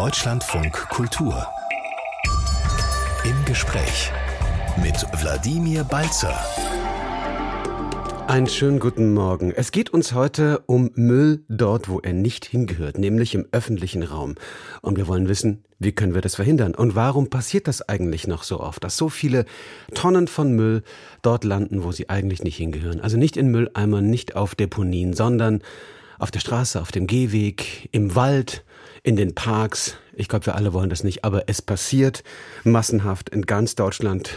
Deutschlandfunk Kultur. Im Gespräch mit Wladimir Balzer. Einen schönen guten Morgen. Es geht uns heute um Müll dort, wo er nicht hingehört, nämlich im öffentlichen Raum. Und wir wollen wissen, wie können wir das verhindern? Und warum passiert das eigentlich noch so oft, dass so viele Tonnen von Müll dort landen, wo sie eigentlich nicht hingehören? Also nicht in Mülleimern, nicht auf Deponien, sondern auf der Straße, auf dem Gehweg, im Wald, in den Parks. Ich glaube, wir alle wollen das nicht, aber es passiert massenhaft. In ganz Deutschland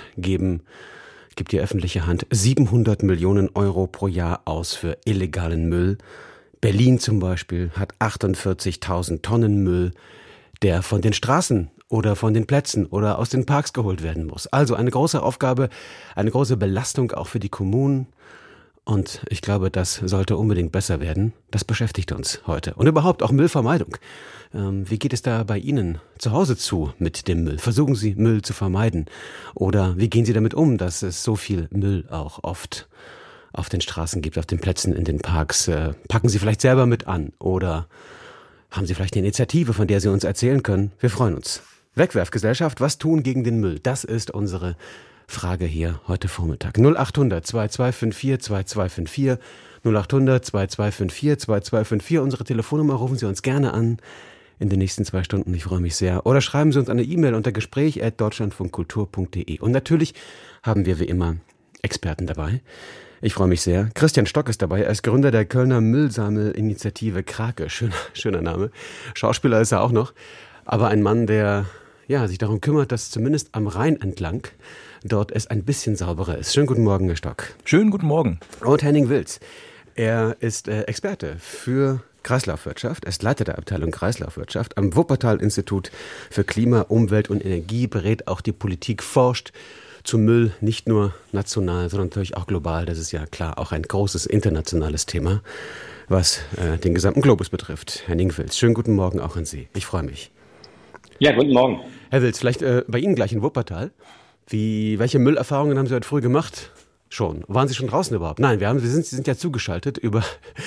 gibt die öffentliche Hand 700 Millionen Euro pro Jahr aus für illegalen Müll. Berlin zum Beispiel hat 48.000 Tonnen Müll, der von den Straßen oder von den Plätzen oder aus den Parks geholt werden muss. Also eine große Aufgabe, eine große Belastung auch für die Kommunen. Und ich glaube, das sollte unbedingt besser werden. Das beschäftigt uns heute. Und überhaupt auch Müllvermeidung. Wie geht es da bei Ihnen zu Hause zu mit dem Müll? Versuchen Sie, Müll zu vermeiden? Oder wie gehen Sie damit um, dass es so viel Müll auch oft auf den Straßen gibt, auf den Plätzen, in den Parks? Packen Sie vielleicht selber mit an? Oder haben Sie vielleicht eine Initiative, von der Sie uns erzählen können? Wir freuen uns. Wegwerfgesellschaft, was tun gegen den Müll? Das ist unsere Frage hier heute Vormittag. 0800 2254 2254 0800 2254 2254. Unsere Telefonnummer, rufen Sie uns gerne an in den nächsten 2 Stunden. Ich freue mich sehr. Oder schreiben Sie uns eine E-Mail unter gespräch@deutschlandfunkkultur.de. Und natürlich haben wir wie immer Experten dabei. Ich freue mich sehr. Christian Stock ist dabei. Er ist Gründer der Kölner Müllsammelinitiative Krake. Schöner Name. Schauspieler ist er auch noch. Aber ein Mann, der sich darum kümmert, dass zumindest am Rhein entlang dort es ein bisschen sauberer ist. Schönen guten Morgen, Herr Stock. Schönen guten Morgen. Und Henning Wilz. Er ist Experte für Kreislaufwirtschaft. Er ist Leiter der Abteilung Kreislaufwirtschaft am Wuppertal-Institut für Klima, Umwelt und Energie, berät auch die Politik, forscht zu Müll, nicht nur national, sondern natürlich auch global. Das ist ja klar auch ein großes internationales Thema, was den gesamten Globus betrifft. Henning Wilz, schönen guten Morgen auch an Sie. Ich freue mich. Ja, guten Morgen. Herr Wilz, vielleicht bei Ihnen gleich in Wuppertal. Welche Müllerfahrungen haben Sie heute früh gemacht? Schon. Waren Sie schon draußen überhaupt? Nein, Sie sind ja zugeschaltet über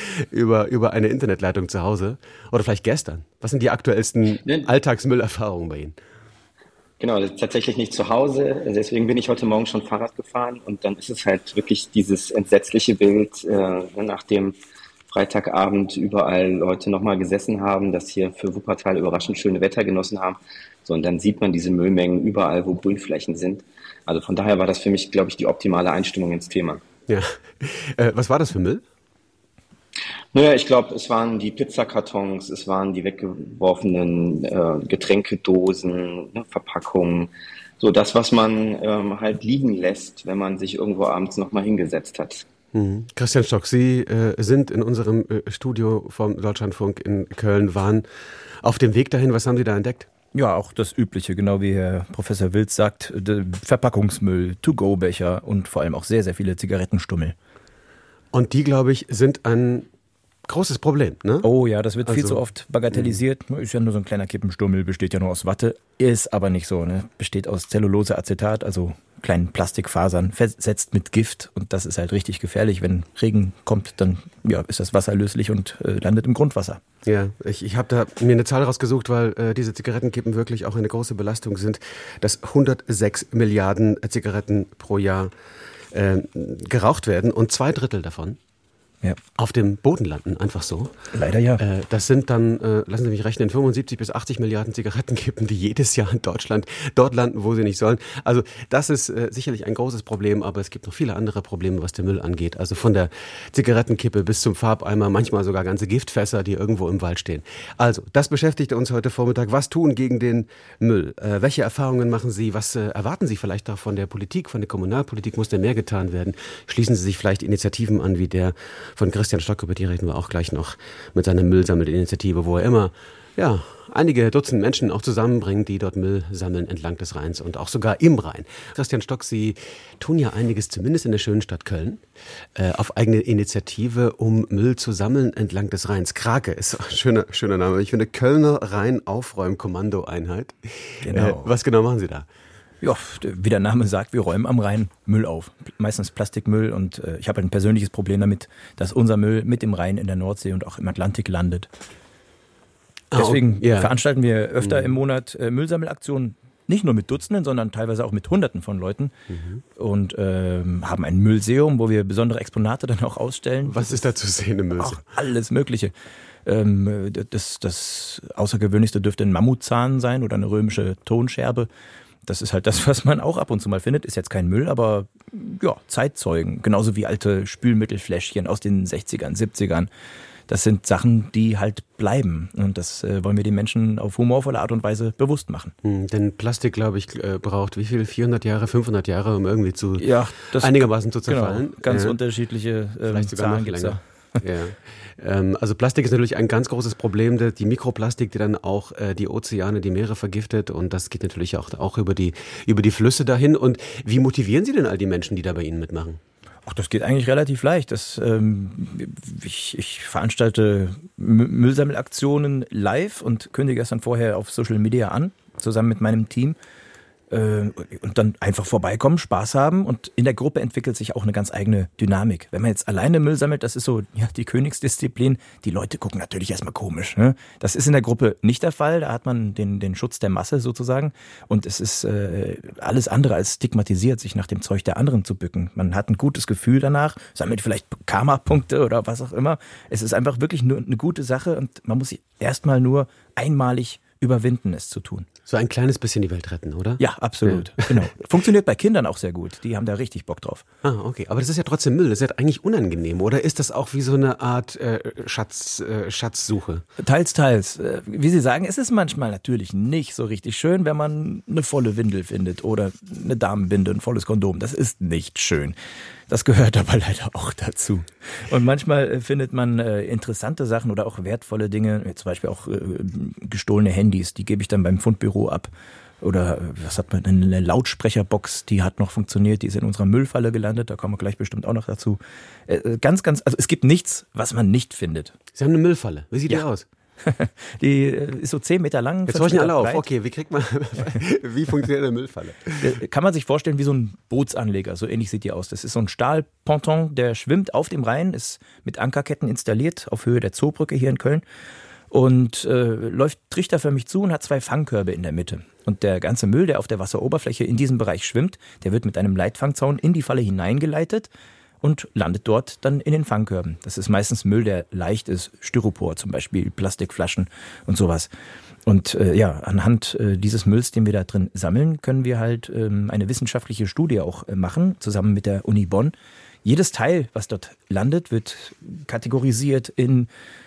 eine Internetleitung zu Hause. Oder vielleicht gestern. Was sind die aktuellsten Alltagsmüllerfahrungen bei Ihnen? Genau, tatsächlich nicht zu Hause. Deswegen bin ich heute Morgen schon Fahrrad gefahren. Und dann ist es halt wirklich dieses entsetzliche Bild, nachdem Freitagabend überall Leute nochmal gesessen haben, das hier für Wuppertal überraschend schöne Wetter genossen haben. So, und dann sieht man diese Müllmengen überall, wo Grünflächen sind. Also von daher war das für mich, glaube ich, die optimale Einstimmung ins Thema. Ja. Was war das für Müll? Naja, ich glaube, es waren die Pizzakartons, es waren die weggeworfenen Getränkedosen, Verpackungen. So das, was man halt liegen lässt, wenn man sich irgendwo abends nochmal hingesetzt hat. Christian Stock, Sie sind in unserem Studio vom Deutschlandfunk in Köln, waren auf dem Weg dahin. Was haben Sie da entdeckt? Ja, auch das Übliche, genau wie Herr Professor Wilz sagt, Verpackungsmüll, To-Go-Becher und vor allem auch sehr, sehr viele Zigarettenstummel. Und die, glaube ich, sind ein großes Problem, ne? Oh ja, das wird viel zu oft bagatellisiert. Ist ja nur so ein kleiner Kippenstummel, besteht ja nur aus Watte. Ist aber nicht so, ne? Besteht aus Zellulose-Acetat, also kleinen Plastikfasern, versetzt mit Gift. Und das ist halt richtig gefährlich. Wenn Regen kommt, dann ist das Wasser löslich und landet im Grundwasser. Ja, ich habe da mir eine Zahl rausgesucht, weil diese Zigarettenkippen wirklich auch eine große Belastung sind, dass 106 Milliarden Zigaretten pro Jahr geraucht werden und 2/3 davon auf dem Boden landen, einfach so. Leider ja. Das sind dann, lassen Sie mich rechnen, 75 bis 80 Milliarden Zigarettenkippen, die jedes Jahr in Deutschland dort landen, wo sie nicht sollen. Also das ist sicherlich ein großes Problem, aber es gibt noch viele andere Probleme, was den Müll angeht. Also von der Zigarettenkippe bis zum Farbeimer, manchmal sogar ganze Giftfässer, die irgendwo im Wald stehen. Also das beschäftigt uns heute Vormittag. Was tun gegen den Müll? Welche Erfahrungen machen Sie? Was erwarten Sie vielleicht auch von der Politik, von der Kommunalpolitik? Muss da mehr getan werden? Schließen Sie sich vielleicht Initiativen an, wie der von Christian Stock, über die reden wir auch gleich noch, mit seiner Müllsammelinitiative, wo er immer einige Dutzend Menschen auch zusammenbringt, die dort Müll sammeln entlang des Rheins und auch sogar im Rhein. Christian Stock, Sie tun ja einiges, zumindest in der schönen Stadt Köln, auf eigene Initiative, um Müll zu sammeln entlang des Rheins. Krake ist ein schöner Name. Ich finde, Kölner Rhein-Aufräum-Kommandoeinheit. Genau. Was genau machen Sie da? Ja, wie der Name sagt, wir räumen am Rhein Müll auf. Meistens Plastikmüll und ich habe ein persönliches Problem damit, dass unser Müll mit dem Rhein in der Nordsee und auch im Atlantik landet. Deswegen veranstalten wir öfter im Monat Müllsammelaktionen. Nicht nur mit Dutzenden, sondern teilweise auch mit Hunderten von Leuten. Und haben ein Müllseum, wo wir besondere Exponate dann auch ausstellen. Was ist da zu sehen im Müllseum? Alles Mögliche. Das Außergewöhnlichste dürfte ein Mammutzahn sein oder eine römische Tonscherbe. Das ist halt das, was man auch ab und zu mal findet. Ist jetzt kein Müll, aber ja, Zeitzeugen. Genauso wie alte Spülmittelfläschchen aus den 60ern, 70ern. Das sind Sachen, die halt bleiben. Und das wollen wir den Menschen auf humorvolle Art und Weise bewusst machen. Denn Plastik, glaube ich, braucht wie viel? 400 Jahre, 500 Jahre, um irgendwie einigermaßen zu zerfallen. Genau, ganz unterschiedliche Zahlen gibt es da. Ja. Also Plastik ist natürlich ein ganz großes Problem, die Mikroplastik, die dann auch die Ozeane, die Meere vergiftet, und das geht natürlich auch über die Flüsse dahin. Und wie motivieren Sie denn all die Menschen, die da bei Ihnen mitmachen? Ach, das geht eigentlich relativ leicht. Ich veranstalte Müllsammelaktionen live und kündige es dann vorher auf Social Media an, zusammen mit meinem Team. Und dann einfach vorbeikommen, Spaß haben, und in der Gruppe entwickelt sich auch eine ganz eigene Dynamik. Wenn man jetzt alleine Müll sammelt, das ist so die Königsdisziplin. Die Leute gucken natürlich erstmal komisch. Ne? Das ist in der Gruppe nicht der Fall. Da hat man den Schutz der Masse sozusagen. Und es ist alles andere als stigmatisiert, sich nach dem Zeug der anderen zu bücken. Man hat ein gutes Gefühl danach, sammelt vielleicht Karma-Punkte oder was auch immer. Es ist einfach wirklich nur eine gute Sache, und man muss sich erstmal nur einmalig überwinden, es zu tun. So ein kleines bisschen die Welt retten, oder? Ja, absolut. Ja. Genau. Funktioniert bei Kindern auch sehr gut. Die haben da richtig Bock drauf. Okay. Aber das ist ja trotzdem Müll. Das ist ja eigentlich unangenehm, oder ist das auch wie so eine Art Schatzsuche? Teils. Wie Sie sagen, es ist manchmal natürlich nicht so richtig schön, wenn man eine volle Windel findet oder eine Damenbinde, ein volles Kondom. Das ist nicht schön. Das gehört aber leider auch dazu. Und manchmal findet man interessante Sachen oder auch wertvolle Dinge, zum Beispiel auch gestohlene Handys, die gebe ich dann beim Fundbüro ab. Oder was hat man, eine Lautsprecherbox, die hat noch funktioniert, die ist in unserer Müllfalle gelandet, da kommen wir gleich bestimmt auch noch dazu. Also es gibt nichts, was man nicht findet. Sie haben eine Müllfalle, wie sieht die aus? Die ist so 10 Meter lang. Jetzt horchen alle auf. Okay, wie funktioniert eine Müllfalle? Kann man sich vorstellen wie so ein Bootsanleger, so ähnlich sieht die aus. Das ist so ein Stahlponton, der schwimmt auf dem Rhein, ist mit Ankerketten installiert auf Höhe der Zoobrücke hier in Köln und läuft trichterförmig zu und hat 2 Fangkörbe in der Mitte. Und der ganze Müll, der auf der Wasseroberfläche in diesem Bereich schwimmt, der wird mit einem Leitfangzaun in die Falle hineingeleitet und landet dort dann in den Fangkörben. Das ist meistens Müll, der leicht ist, Styropor zum Beispiel, Plastikflaschen und sowas. Und anhand dieses Mülls, den wir da drin sammeln, können wir halt eine wissenschaftliche Studie auch machen, zusammen mit der Uni Bonn. Jedes Teil, was dort landet, wird kategorisiert in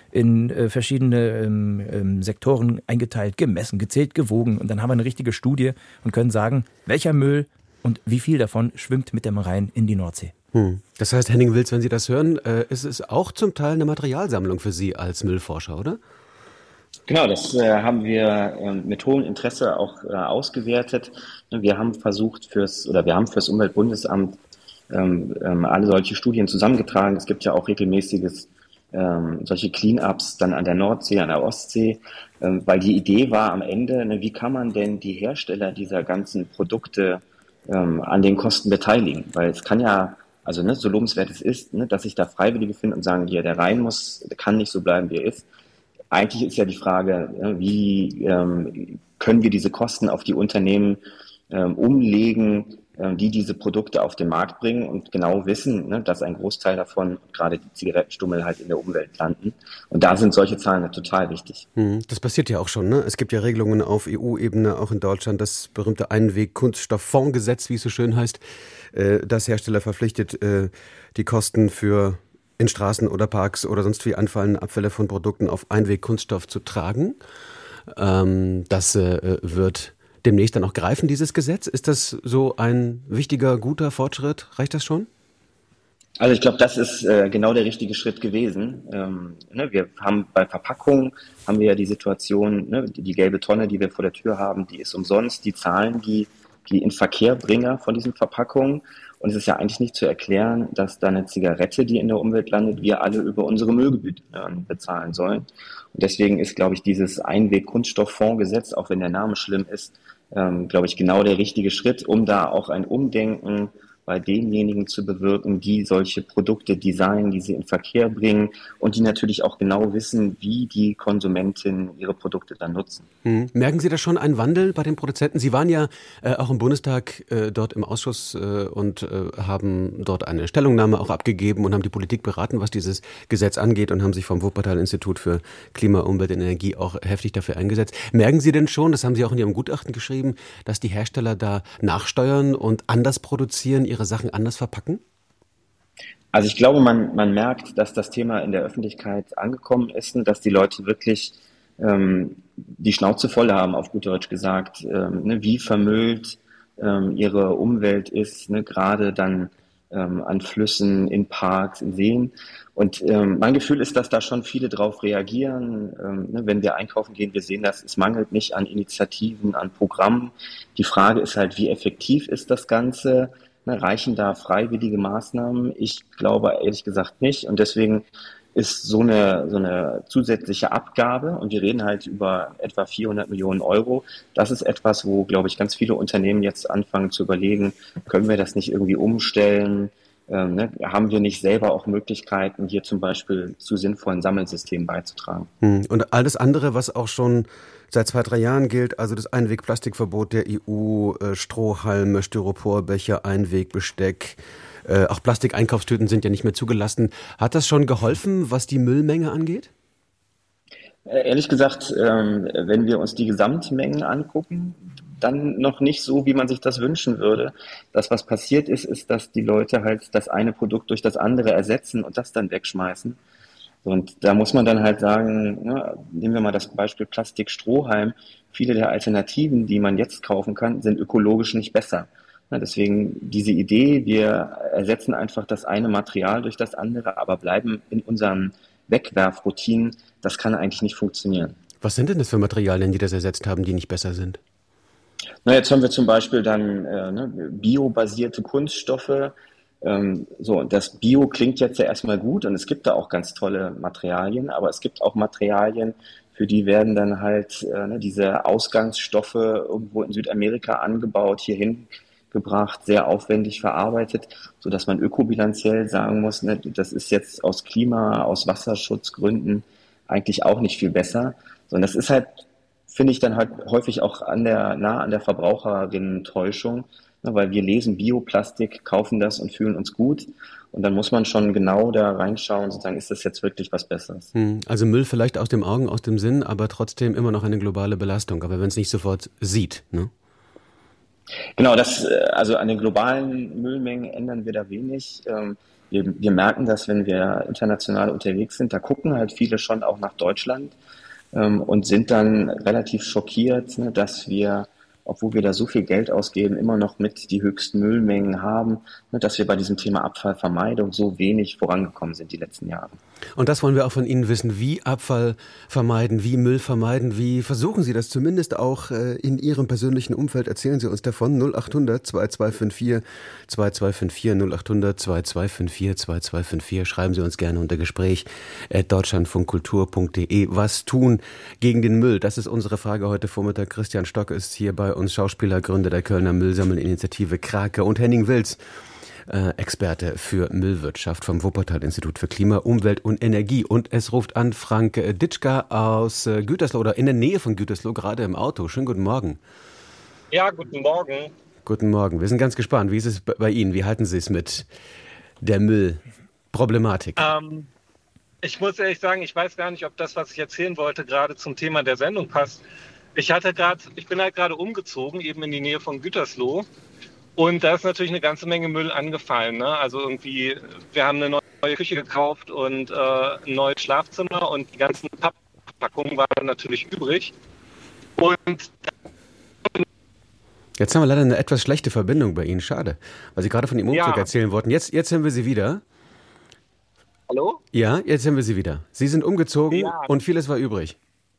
verschiedene Sektoren eingeteilt, gemessen, gezählt, gewogen. Und dann haben wir eine richtige Studie und können sagen, welcher Müll und wie viel davon schwimmt mit dem Rhein in die Nordsee. Das heißt, Henning Wilz, wenn Sie das hören, ist es auch zum Teil eine Materialsammlung für Sie als Müllforscher, oder? Genau, das haben wir mit hohem Interesse auch ausgewertet. Wir haben fürs Umweltbundesamt alle solche Studien zusammengetragen. Es gibt ja auch regelmäßiges solche Cleanups dann an der Nordsee, an der Ostsee, weil die Idee war am Ende, wie kann man denn die Hersteller dieser ganzen Produkte an den Kosten beteiligen? Weil es kann ja, so lobenswert es ist, dass sich da Freiwillige finden und sagen, der Rhein kann nicht so bleiben, wie er ist. Eigentlich ist ja die Frage, wie können wir diese Kosten auf die Unternehmen umlegen, die diese Produkte auf den Markt bringen und genau wissen, dass ein Großteil davon, gerade die Zigarettenstummel, halt in der Umwelt landen. Und da sind solche Zahlen total wichtig. Das passiert ja auch schon, ne? Es gibt ja Regelungen auf EU-Ebene, auch in Deutschland, das berühmte Einweg-Kunststofffondsgesetz, wie es so schön heißt, das Hersteller verpflichtet, die Kosten in Straßen oder Parks oder sonst wie anfallende Abfälle von Produkten auf Einweg-Kunststoff zu tragen. Das wird demnächst dann auch greifen, dieses Gesetz. Ist das so ein wichtiger, guter Fortschritt? Reicht das schon? Also ich glaube, das ist genau der richtige Schritt gewesen. Wir haben bei Verpackungen ja die Situation, die gelbe Tonne, die wir vor der Tür haben, die ist umsonst. Die zahlen die Inverkehrbringer von diesen Verpackungen. Und es ist ja eigentlich nicht zu erklären, dass da eine Zigarette, die in der Umwelt landet, wir alle über unsere Müllgebühren bezahlen sollen. Und deswegen ist, glaube ich, dieses Einweg-Kunststofffondsgesetz, auch wenn der Name schlimm ist, glaube ich, genau der richtige Schritt, um da auch ein Umdenken bei denjenigen zu bewirken, die solche Produkte designen, die sie in Verkehr bringen und die natürlich auch genau wissen, wie die Konsumentinnen ihre Produkte dann nutzen. Merken Sie da schon einen Wandel bei den Produzenten? Sie waren ja auch im Bundestag dort im Ausschuss und haben dort eine Stellungnahme auch abgegeben und haben die Politik beraten, was dieses Gesetz angeht und haben sich vom Wuppertal-Institut für Klima, Umwelt und Energie auch heftig dafür eingesetzt. Merken Sie denn schon, das haben Sie auch in Ihrem Gutachten geschrieben, dass die Hersteller da nachsteuern und anders produzieren, ihre Sachen anders verpacken? Also ich glaube, man merkt, dass das Thema in der Öffentlichkeit angekommen ist und dass die Leute wirklich die Schnauze voll haben, auf gut Deutsch gesagt, wie vermüllt ihre Umwelt ist, gerade dann an Flüssen, in Parks, in Seen. Und mein Gefühl ist, dass da schon viele drauf reagieren. Wenn wir einkaufen gehen, wir sehen das, es mangelt nicht an Initiativen, an Programmen. Die Frage ist halt, wie effektiv ist das Ganze? Reichen da freiwillige Maßnahmen? Ich glaube ehrlich gesagt nicht. Und deswegen ist so eine zusätzliche Abgabe, und wir reden halt über etwa 400 Millionen Euro, das ist etwas, wo, glaube ich, ganz viele Unternehmen jetzt anfangen zu überlegen, können wir das nicht irgendwie umstellen? Haben wir nicht selber auch Möglichkeiten, hier zum Beispiel zu sinnvollen Sammelsystemen beizutragen? Und alles andere, was auch schon seit 2-3 Jahren gilt, also das Einwegplastikverbot der EU, Strohhalme, Styroporbecher, Einwegbesteck, auch Plastikeinkaufstüten sind ja nicht mehr zugelassen. Hat das schon geholfen, was die Müllmenge angeht? Ehrlich gesagt, wenn wir uns die Gesamtmengen angucken, dann noch nicht so, wie man sich das wünschen würde. Das, was passiert ist, ist, dass die Leute halt das eine Produkt durch das andere ersetzen und das dann wegschmeißen. Und da muss man dann halt sagen, nehmen wir mal das Beispiel Plastikstrohhalm. Viele der Alternativen, die man jetzt kaufen kann, sind ökologisch nicht besser. Deswegen diese Idee, wir ersetzen einfach das eine Material durch das andere, aber bleiben in unseren Wegwerfroutinen, das kann eigentlich nicht funktionieren. Was sind denn das für Materialien, die das ersetzt haben, die nicht besser sind? Jetzt haben wir zum Beispiel dann biobasierte Kunststoffe. Das Bio klingt jetzt ja erstmal gut und es gibt da auch ganz tolle Materialien, aber es gibt auch Materialien, für die werden dann halt diese Ausgangsstoffe irgendwo in Südamerika angebaut, hierhin gebracht, sehr aufwendig verarbeitet, sodass man ökobilanziell sagen muss, das ist jetzt aus aus Wasserschutzgründen eigentlich auch nicht viel besser. Sondern das ist halt, finde ich, dann halt häufig auch nah an der Verbraucherinnen-Täuschung, weil wir lesen Bioplastik, kaufen das und fühlen uns gut. Und dann muss man schon genau da reinschauen und sagen, ist das jetzt wirklich was Besseres? Also Müll vielleicht aus dem Augen, aus dem Sinn, aber trotzdem immer noch eine globale Belastung. Aber wenn es nicht sofort sieht, ne? Genau, also an den globalen Müllmengen ändern wir da wenig. Wir merken das, wenn wir international unterwegs sind. Da gucken halt viele schon auch nach Deutschland und sind dann relativ schockiert, dass wir, obwohl wir da so viel Geld ausgeben, immer noch mit die höchsten Müllmengen haben, dass wir bei diesem Thema Abfallvermeidung so wenig vorangekommen sind die letzten Jahre. Und das wollen wir auch von Ihnen wissen. Wie Abfall vermeiden, wie Müll vermeiden, wie versuchen Sie das zumindest auch in Ihrem persönlichen Umfeld? Erzählen Sie uns davon. 0800 2254 2254 0800 2254 2254. Schreiben Sie uns gerne unter Gespräch @deutschlandfunkkultur.de. Was tun gegen den Müll? Das ist unsere Frage heute Vormittag. Christian Stock ist hier bei uns, Schauspieler, Gründer der Kölner Müllsammelinitiative Krake, und Henning Wilz, Experte für Müllwirtschaft vom Wuppertal-Institut für Klima, Umwelt und Energie. Und es ruft an Frank Ditschka aus Gütersloh oder in der Nähe von Gütersloh, gerade im Auto. Schönen guten Morgen. Ja, guten Morgen. Guten Morgen. Wir sind ganz gespannt. Wie ist es bei Ihnen? Wie halten Sie es mit der Müllproblematik? Ich muss ehrlich sagen, ich weiß gar nicht, ob das, was ich erzählen wollte, gerade zum Thema der Sendung passt. Ich bin halt gerade umgezogen, eben in die Nähe von Gütersloh. Und da ist natürlich eine ganze Menge Müll angefallen, ne? Also irgendwie, wir haben eine neue Küche gekauft und ein neues Schlafzimmer und die ganzen Papppackungen waren natürlich übrig. Und jetzt haben wir leider eine etwas schlechte Verbindung bei Ihnen, schade, weil Sie gerade von Ihrem Umzug erzählen wollten. Jetzt hören wir Sie wieder. Hallo? Ja, jetzt hören wir Sie wieder. Sie sind umgezogen und vieles war übrig.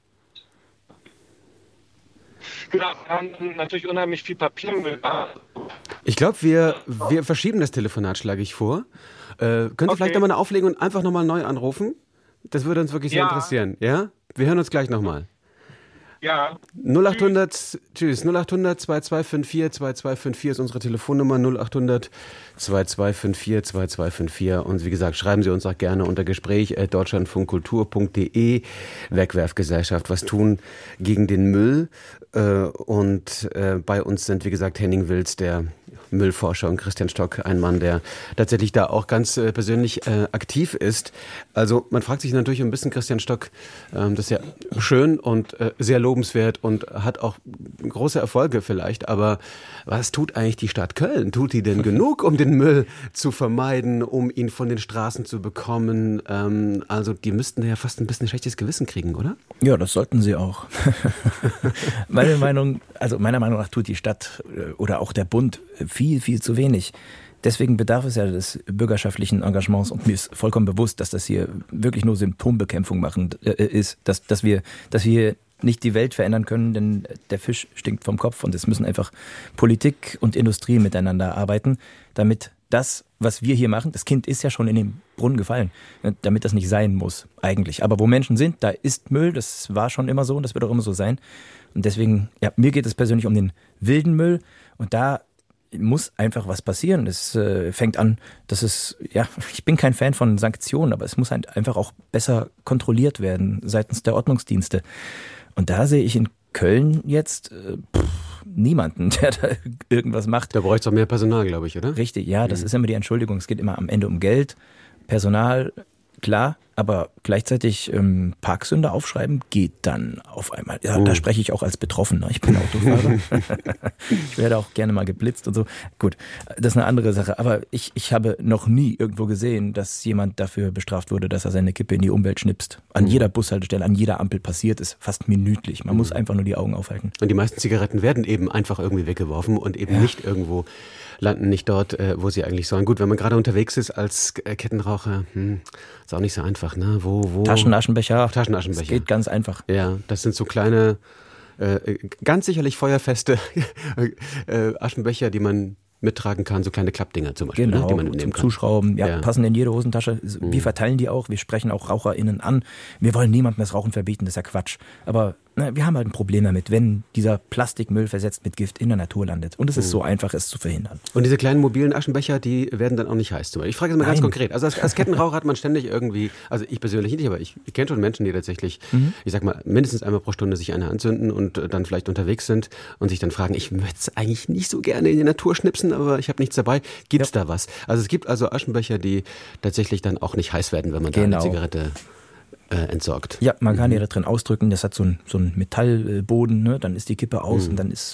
Genau, wir haben natürlich unheimlich viel Papiermüll. Ich glaube, wir verschieben das Telefonat, schlage ich vor. Können Sie vielleicht nochmal auflegen und einfach nochmal neu anrufen? Das würde uns wirklich sehr interessieren. Ja? Wir hören uns gleich nochmal. Ja. 0800, tschüss, 0800 2254 2254 ist unsere Telefonnummer, 0800 2254 2254. Und wie gesagt, schreiben Sie uns auch gerne unter gespräch@deutschlandfunkkultur.de. Wegwerfgesellschaft, was tun gegen den Müll? Und bei uns sind, wie gesagt, Henning Wilz, der Müllforscher, und Christian Stock, ein Mann, der tatsächlich da auch ganz persönlich aktiv ist. Also man fragt sich natürlich ein bisschen, Christian Stock, das ist ja schön und sehr lobenswert und hat auch große Erfolge vielleicht, aber was tut eigentlich die Stadt Köln? Tut die denn genug, um den Müll zu vermeiden, um ihn von den Straßen zu bekommen? Also die müssten ja fast ein bisschen schlechtes Gewissen kriegen, oder? Ja, das sollten sie auch. Meiner Meinung nach tut die Stadt oder auch der Bund viel, viel zu wenig. Deswegen bedarf es ja des bürgerschaftlichen Engagements und mir ist vollkommen bewusst, dass das hier wirklich nur Symptombekämpfung ist, dass wir nicht die Welt verändern können, denn der Fisch stinkt vom Kopf und es müssen einfach Politik und Industrie miteinander arbeiten, damit das, was wir hier machen, das Kind ist ja schon in den Brunnen gefallen, damit das nicht sein muss eigentlich. Aber wo Menschen sind, da ist Müll, das war schon immer so und das wird auch immer so sein. Und deswegen, ja, mir geht es persönlich um den wilden Müll und da muss einfach was passieren. Es fängt an, ich bin kein Fan von Sanktionen, aber es muss halt einfach auch besser kontrolliert werden seitens der Ordnungsdienste. Und da sehe ich in Köln jetzt niemanden, der da irgendwas macht. Da bräuchte es auch mehr Personal, glaube ich, oder? Richtig, ja, das ist immer die Entschuldigung. Es geht immer am Ende um Geld, Personal, klar, aber gleichzeitig Parksünder aufschreiben geht dann auf einmal. Ja, da spreche ich auch als Betroffener. Ich bin Autofahrer. Ich werde auch gerne mal geblitzt und so. Gut, das ist eine andere Sache. Aber ich habe noch nie irgendwo gesehen, dass jemand dafür bestraft wurde, dass er seine Kippe in die Umwelt schnipst. An jeder Bushaltestelle, an jeder Ampel passiert es fast minütlich. Man muss einfach nur die Augen aufhalten. Und die meisten Zigaretten werden eben einfach irgendwie weggeworfen und eben nicht irgendwo landen, nicht dort, wo sie eigentlich sollen. Gut, wenn man gerade unterwegs ist als Kettenraucher, ist auch nicht so einfach, ne? Wo? Taschenaschenbecher. Taschenaschenbecher. Das geht ganz einfach. Ja, das sind so kleine, ganz sicherlich feuerfeste Aschenbecher, die man mittragen kann, so kleine Klappdinger zum Beispiel, genau, die man mitnehmen zum kann. Zuschrauben, passen in jede Hosentasche. Wir verteilen die auch, wir sprechen auch RaucherInnen an. Wir wollen niemandem das Rauchen verbieten, das ist ja Quatsch. Aber wir haben halt ein Problem damit, wenn dieser Plastikmüll versetzt mit Gift in der Natur landet. Und es ist so einfach, es zu verhindern. Und diese kleinen mobilen Aschenbecher, die werden dann auch nicht heiß. Ich frage jetzt mal ganz konkret. Also als Kettenraucher hat man ständig irgendwie, also ich persönlich nicht, aber ich kenne schon Menschen, die tatsächlich, ich sag mal, mindestens einmal pro Stunde sich eine anzünden und dann vielleicht unterwegs sind und sich dann fragen, ich möchte es eigentlich nicht so gerne in die Natur schnipsen, aber ich habe nichts dabei. Gibt es da was? Also es gibt also Aschenbecher, die tatsächlich dann auch nicht heiß werden, wenn man da eine Zigarette entsorgt. Ja, man kann ja da drin ausdrücken, das hat so einen Metallboden, ne? Dann ist die Kippe aus und dann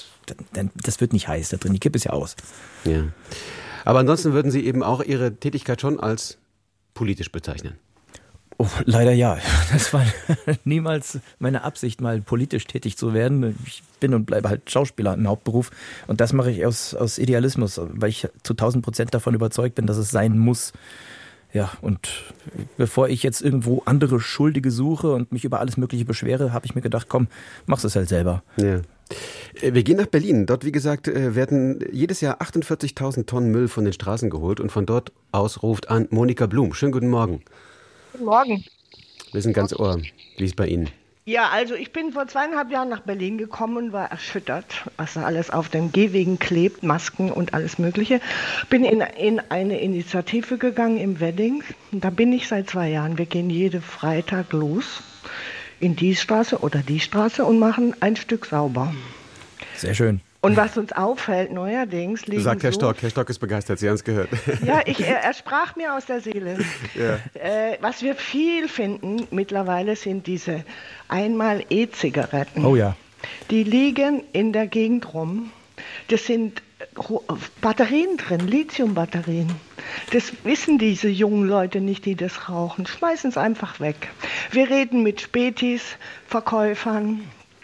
das wird nicht heiß da drin, die Kippe ist ja aus. Ja. Aber ansonsten würden Sie eben auch Ihre Tätigkeit schon als politisch bezeichnen? Oh, leider ja. Das war niemals meine Absicht, mal politisch tätig zu werden. Ich bin und bleibe halt Schauspieler im Hauptberuf und das mache ich aus Idealismus, weil ich zu 1000% davon überzeugt bin, dass es sein muss. Ja, und bevor ich jetzt irgendwo andere Schuldige suche und mich über alles Mögliche beschwere, habe ich mir gedacht, komm, mach's es halt selber. Ja. Wir gehen nach Berlin. Dort, wie gesagt, werden jedes Jahr 48.000 Tonnen Müll von den Straßen geholt und von dort aus ruft an Monika Blum. Schönen guten Morgen. Guten Morgen. Wir sind ganz Ohr. Wie ist bei Ihnen? Ja, also ich bin vor 2,5 Jahren nach Berlin gekommen und war erschüttert, was da alles auf den Gehwegen klebt, Masken und alles Mögliche. Bin in eine Initiative gegangen im Wedding. Und da bin ich seit 2 Jahren. Wir gehen jeden Freitag los in die Straße oder die Straße und machen ein Stück sauber. Sehr schön. Und was uns auffällt neuerdings, liegen sagt Herr Stock. Herr Stock ist begeistert, Sie haben es gehört. Ja, er sprach mir aus der Seele. Ja. Was wir viel finden mittlerweile sind diese einmal E-Zigaretten. Oh ja. Die liegen in der Gegend rum. Das sind Batterien drin, Lithiumbatterien. Das wissen diese jungen Leute nicht, die das rauchen. Schmeißen es einfach weg. Wir reden mit Spätis, Verkäufern.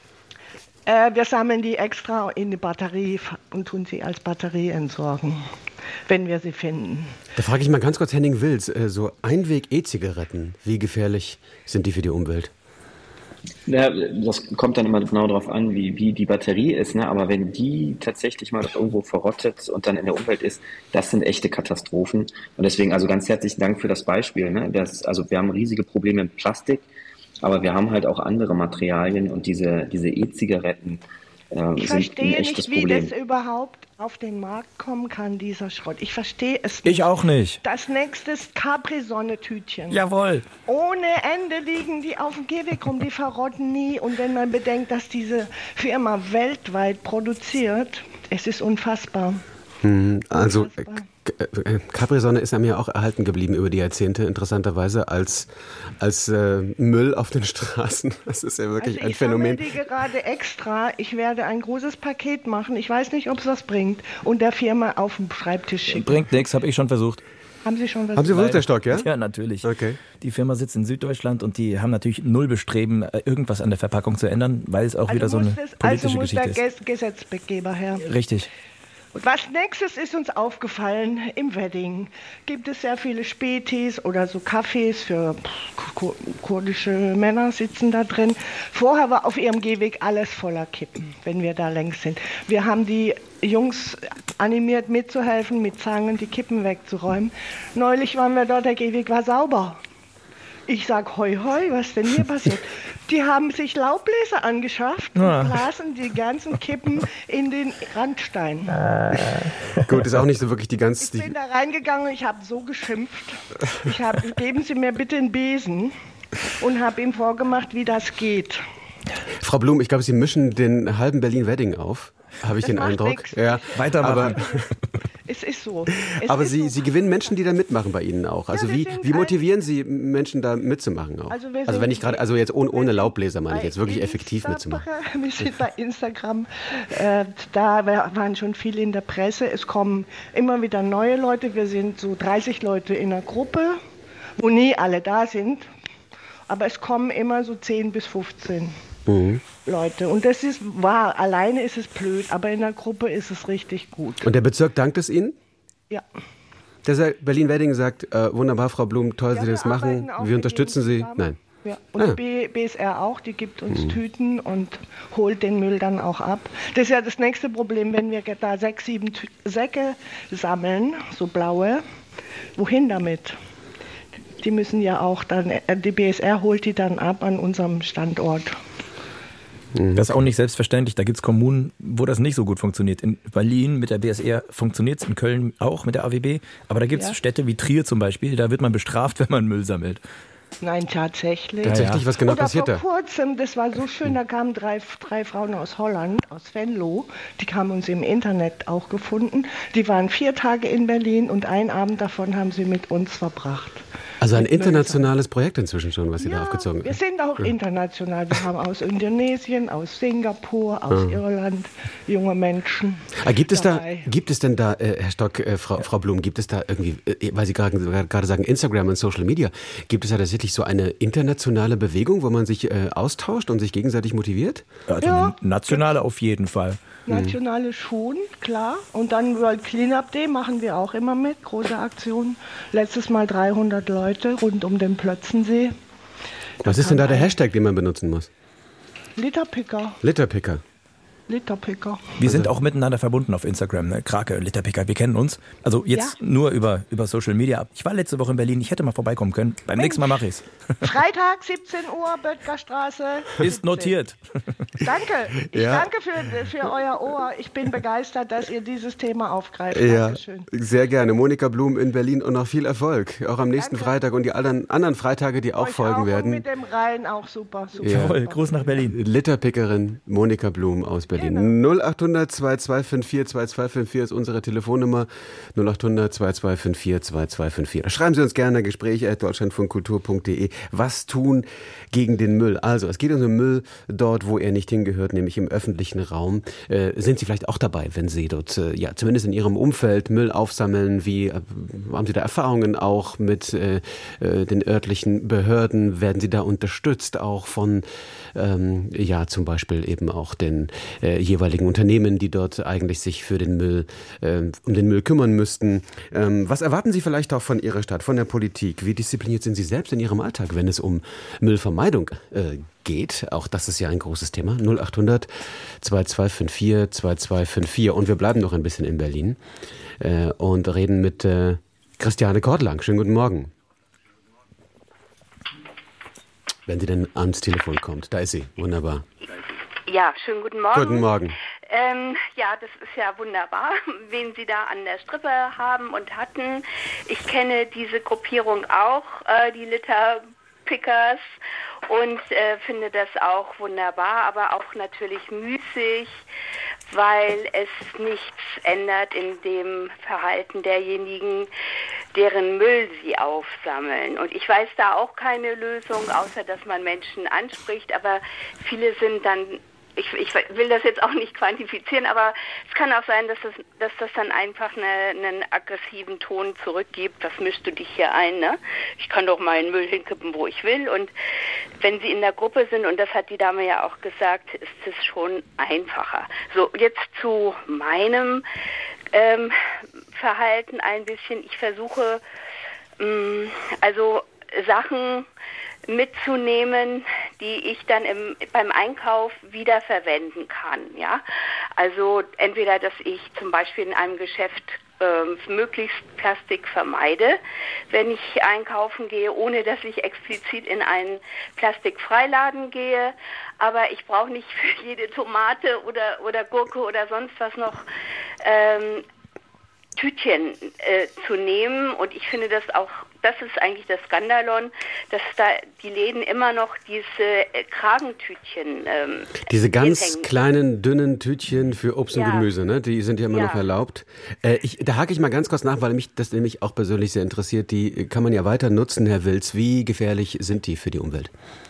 Wir sammeln die extra in die Batterie und tun sie als Batterie entsorgen, wenn wir sie finden. Da frage ich mal ganz kurz Henning Wilz, so Einweg-E-Zigaretten, wie gefährlich sind die für die Umwelt? Ja, das kommt dann immer genau darauf an, wie die Batterie ist, ne? Aber wenn die tatsächlich mal irgendwo verrottet und dann in der Umwelt ist, das sind echte Katastrophen. Und deswegen also ganz herzlichen Dank für das Beispiel, ne? Also wir haben riesige Probleme mit Plastik. Aber wir haben halt auch andere Materialien und diese E-Zigaretten Ich sind ein verstehe echtes nicht, wie Problem. das überhaupt auf den Markt kommen kann, dieser Schrott. Ich verstehe es nicht. Ich auch nicht. Das nächste ist Capri-Sonne-Tütchen. Jawohl. Ohne Ende liegen die auf dem Gehweg rum, die verrotten nie. Und wenn man bedenkt, dass diese Firma weltweit produziert, es ist unfassbar. Also Unfassbar. Capri-Sonne ist einem ja auch erhalten geblieben über die Jahrzehnte, interessanterweise als Müll auf den Straßen. Das ist ja wirklich Also ein ich Phänomen. sammle die gerade extra. Ich werde ein großes Paket machen. Ich weiß nicht, ob es was bringt. Und der Firma auf den Schreibtisch schicken. Bringt nichts, habe ich schon versucht. Haben Sie schon was? Haben Sie versucht, Herr Stock, ja? Ja, natürlich. Okay. Die Firma sitzt in Süddeutschland und die haben natürlich null Bestreben, irgendwas an der Verpackung zu ändern, weil es auch wieder so eine politische muss Geschichte der ist. Gesetzgeber her. Richtig. Und was nächstes ist uns aufgefallen, im Wedding gibt es sehr viele Spätis oder so Cafés für kurdische Männer sitzen da drin. Vorher war auf ihrem Gehweg alles voller Kippen, wenn wir da längs sind. Wir haben die Jungs animiert mitzuhelfen, mit Zangen die Kippen wegzuräumen. Neulich waren wir dort, der Gehweg war sauber. Ich sag, hoi hoi, was denn hier passiert? Die haben sich Laubbläser angeschafft und blasen die ganzen Kippen in den Randstein. Gut, ist auch nicht so wirklich die ganz... Ich bin da reingegangen und ich habe so geschimpft. Geben Sie mir bitte einen Besen und habe ihm vorgemacht, wie das geht. Frau Blum, ich glaube, Sie mischen den halben Berlin-Wedding auf, habe ich Das den macht Eindruck. nix. Ja, Weitermachen. aber Es ist so. aber Sie gewinnen Menschen, die da mitmachen bei Ihnen auch. Also wir wie sind motivieren Sie Menschen da mitzumachen auch? Also wir Also sind- wenn ich gerade, also jetzt ohne Laubbläser meine ich bei jetzt wirklich effektiv mitzumachen. Wir sind bei Instagram, da waren schon viele in der Presse. Es kommen immer wieder neue Leute. Wir sind so 30 Leute in einer Gruppe, wo nie alle da sind. Aber es kommen immer so 10 bis 15 Leute. Und das ist wahr. Alleine ist es blöd, aber in der Gruppe ist es richtig gut. Und der Bezirk dankt es Ihnen? Ja. Berlin-Wedding sagt, wunderbar, Frau Blum, toll, Ja, Sie wir das machen, arbeiten auch wir mit unterstützen ihnen Sie. zusammen. Nein. Ja. Und die BSR auch, die gibt uns Tüten und holt den Müll dann auch ab. Das ist ja das nächste Problem, wenn wir da 6, 7 Säcke sammeln, so blaue. Wohin damit? Die müssen ja auch dann, die BSR holt die dann ab an unserem Standort. Das ist auch nicht selbstverständlich. Da gibt es Kommunen, wo das nicht so gut funktioniert. In Berlin mit der BSR funktioniert es, in Köln auch mit der AWB. Aber da gibt es Städte wie Trier zum Beispiel, da wird man bestraft, wenn man Müll sammelt. Nein, tatsächlich. Tatsächlich, was genau Oder passiert vor da? kurzem, das war so schön, da kamen drei Frauen aus Holland, aus Venlo, die haben uns im Internet auch gefunden. Die waren 4 Tage in Berlin und einen Abend davon haben sie mit uns verbracht. Also ein internationales Projekt inzwischen schon, was Sie da aufgezogen wir haben. sind auch international. Wir haben aus Indonesien, aus Singapur, aus Irland junge Menschen. Gibt es dabei. denn da, Herr Stock, Frau Blum, gibt es da irgendwie, weil Sie gerade sagen, Instagram und Social Media, gibt es da tatsächlich so eine internationale Bewegung, wo man sich austauscht und sich gegenseitig motiviert? Also Ja. eine nationale auf jeden Fall. Nationale Schulen, klar. Und dann World Cleanup Day machen wir auch immer mit, große Aktion. Letztes Mal 300 Leute rund um den Plötzensee. Was ist denn da der Hashtag, den man benutzen muss? Literpicker, Literpicker. Literpicker. Wir sind auch miteinander verbunden auf Instagram, ne? Krake, Literpicker, wir kennen uns. Also jetzt nur über Social Media. Ich war letzte Woche in Berlin, ich hätte mal vorbeikommen können. Beim nächsten Mal mache ich's. Freitag, 17 Uhr, Böttgerstraße. Ist notiert. Danke. Ich Ja. danke für euer Ohr. Ich bin begeistert, dass ihr dieses Thema aufgreift. Ja, Dankeschön. sehr gerne. Monika Blum in Berlin und noch viel Erfolg. Auch am nächsten Danke. Freitag und die anderen Freitage, die auch Euch folgen auch werden. Und mit dem Rhein auch super. Jawohl, Gruß nach Berlin. Literpickerin Monika Blum aus Berlin. 0800 2254 2254 ist unsere Telefonnummer. 0800 2254 2254. Da schreiben Sie uns gerne gespräche@deutschlandfunkkultur.de. Was tun gegen den Müll? Also, es geht um den Müll dort, wo er nicht hingehört, nämlich im öffentlichen Raum. Sind Sie vielleicht auch dabei, wenn Sie dort, zumindest in Ihrem Umfeld Müll aufsammeln? Wie haben Sie da Erfahrungen auch mit den örtlichen Behörden? Werden Sie da unterstützt auch von, zum Beispiel eben auch den jeweiligen Unternehmen, die dort eigentlich sich für den Müll, um den Müll kümmern müssten? Was erwarten Sie vielleicht auch von Ihrer Stadt, von der Politik? Wie diszipliniert sind Sie selbst in Ihrem Alltag, wenn es um Müllvermeidung geht? Auch das ist ja ein großes Thema. 0800 2254 2254. Und wir bleiben noch ein bisschen in Berlin und reden mit Christiane Kortlang. Schönen guten Morgen. wenn sie denn ans Telefon kommt. Da ist sie, wunderbar. Ja, schönen guten Morgen. Guten Morgen. Ja, das ist ja wunderbar, wen Sie da an der Strippe haben und hatten. Ich kenne diese Gruppierung auch, die Litter-Pickers, und finde das auch wunderbar, aber auch natürlich müßig, weil es nichts ändert in dem Verhalten derjenigen, deren Müll sie aufsammeln. Und ich weiß da auch keine Lösung, außer dass man Menschen anspricht, aber viele sind dann, ich will das jetzt auch nicht quantifizieren, aber es kann auch sein, dass das dann einfach einen aggressiven Ton zurückgibt. Was mischst du dich hier ein, ne? Ich kann doch meinen Müll hinkippen, wo ich will. Und wenn sie in der Gruppe sind, und das hat die Dame ja auch gesagt, ist es schon einfacher. So, jetzt zu meinem Verhalten ein bisschen. Ich versuche, also Sachen mitzunehmen, die ich dann beim Einkauf wieder verwenden kann. Ja? Also entweder, dass ich zum Beispiel in einem Geschäft möglichst Plastik vermeide, wenn ich einkaufen gehe, ohne dass ich explizit in einen Plastikfreiladen gehe. Aber ich brauche nicht für jede Tomate oder Gurke oder sonst was noch Tütchen zu nehmen. Und ich finde das ist eigentlich das Skandalon, dass da die Läden immer noch diese Kragentütchen diese ganz kleinen, dünnen Tütchen für Obst und Gemüse, ne? Die sind ja immer noch erlaubt. Da hake ich mal ganz kurz nach, weil mich das nämlich auch persönlich sehr interessiert. Die kann man ja weiter nutzen, Herr Wilz. Wie gefährlich sind die für die Umwelt?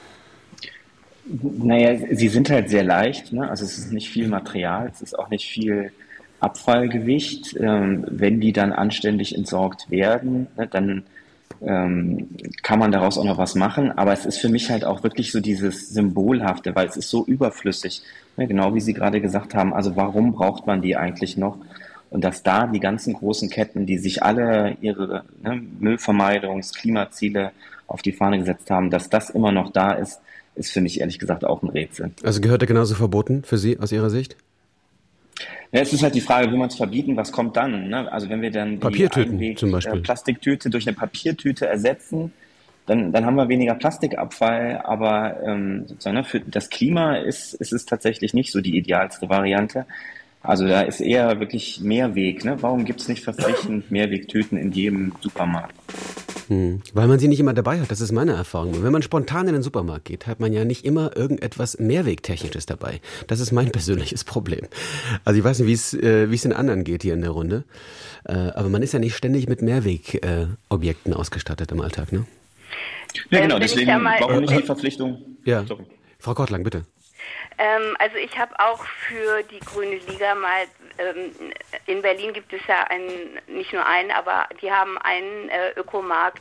Naja, sie sind halt sehr leicht, ne? Also es ist nicht viel Material, es ist auch nicht viel Abfallgewicht. Wenn die dann anständig entsorgt werden, ne, dann kann man daraus auch noch was machen. Aber es ist für mich halt auch wirklich so dieses Symbolhafte, weil es ist so überflüssig. Ne? Genau wie Sie gerade gesagt haben, also warum braucht man die eigentlich noch? Und dass da die ganzen großen Ketten, die sich alle ihre Müllvermeidungs-, Klimaziele auf die Fahne gesetzt haben, dass das immer noch da ist, ist für mich ehrlich gesagt auch ein Rätsel. Also gehört er genauso verboten für Sie aus Ihrer Sicht? Ja, es ist halt die Frage, will man es verbieten, was kommt dann? Ne? Also wenn wir dann die zum Beispiel. Plastiktüte durch eine Papiertüte ersetzen, dann haben wir weniger Plastikabfall, aber sozusagen, für das Klima ist es tatsächlich nicht so die idealste Variante. Also da ist eher wirklich Mehrweg. Ne? Warum gibt es nicht verpflichtend Mehrwegtüten in jedem Supermarkt? Weil man sie nicht immer dabei hat, das ist meine Erfahrung. Wenn man spontan in den Supermarkt geht, hat man ja nicht immer irgendetwas Mehrwegtechnisches dabei. Das ist mein persönliches Problem. Also ich weiß nicht, wie es den anderen geht hier in der Runde. Aber man ist ja nicht ständig mit Mehrwegobjekten ausgestattet im Alltag, ne? Ja, genau, deswegen brauchen wir nicht die Verpflichtung. Ja. Sorry. Frau Kortlang, bitte. Also ich habe auch für die Grüne Liga mal, in Berlin gibt es ja nicht nur einen, aber die haben einen Ökomarkt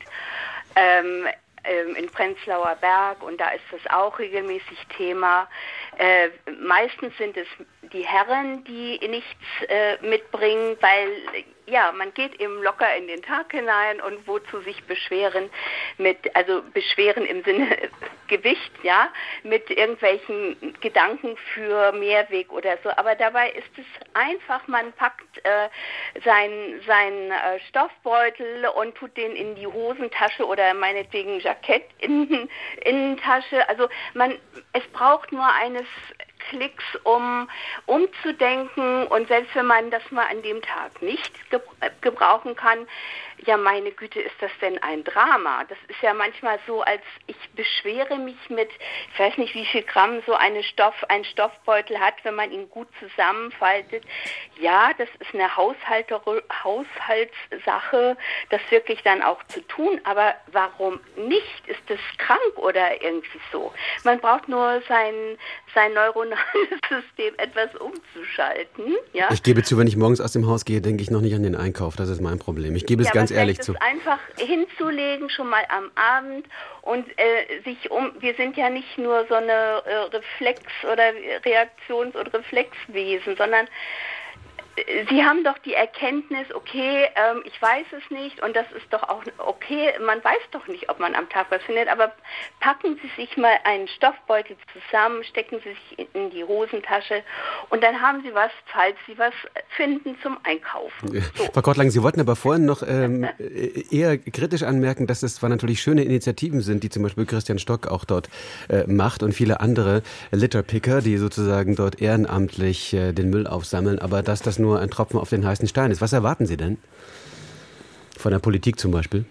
in Prenzlauer Berg, und da ist das auch regelmäßig Thema. Meistens sind es die Herren, die nichts mitbringen, weil man geht eben locker in den Tag hinein, und wozu sich beschweren beschweren im Sinne Gewicht, ja, mit irgendwelchen Gedanken für Mehrweg oder so. Aber dabei ist es einfach, man packt seinen Stoffbeutel und tut den in die Hosentasche oder meinetwegen Jackett in Innentasche. Also es braucht nur eines Klicks, um umzudenken, und selbst wenn man das mal an dem Tag nicht gebrauchen kann, ja, meine Güte, ist das denn ein Drama? Das ist ja manchmal so, als ich beschwere mich mit, ich weiß nicht, wie viel Gramm so ein Stoffbeutel hat, wenn man ihn gut zusammenfaltet. Ja, das ist eine Haushaltssache, das wirklich dann auch zu tun, aber warum nicht? Ist das krank oder irgendwie so? Man braucht nur sein neuronales System etwas umzuschalten. Ja? Ich gebe zu, wenn ich morgens aus dem Haus gehe, denke ich noch nicht an den Einkauf. Das ist mein Problem. Ich gebe es ganz ehrlich zu. Einfach hinzulegen, schon mal am Abend, und wir sind ja nicht nur so eine Reflex- oder Reaktions- und Reflexwesen, sondern Sie haben doch die Erkenntnis, okay, ich weiß es nicht und das ist doch auch okay, man weiß doch nicht, ob man am Tag was findet, aber packen Sie sich mal einen Stoffbeutel zusammen, stecken Sie sich in die Hosentasche und dann haben Sie was, falls Sie was finden zum Einkaufen. So. Frau Kortlang, Sie wollten aber vorhin noch eher kritisch anmerken, dass es zwar natürlich schöne Initiativen sind, die zum Beispiel Christian Stock auch dort macht und viele andere Litterpicker, die sozusagen dort ehrenamtlich den Müll aufsammeln, aber dass das nur ein Tropfen auf den heißen Stein ist. Was erwarten Sie denn? Von der Politik zum Beispiel?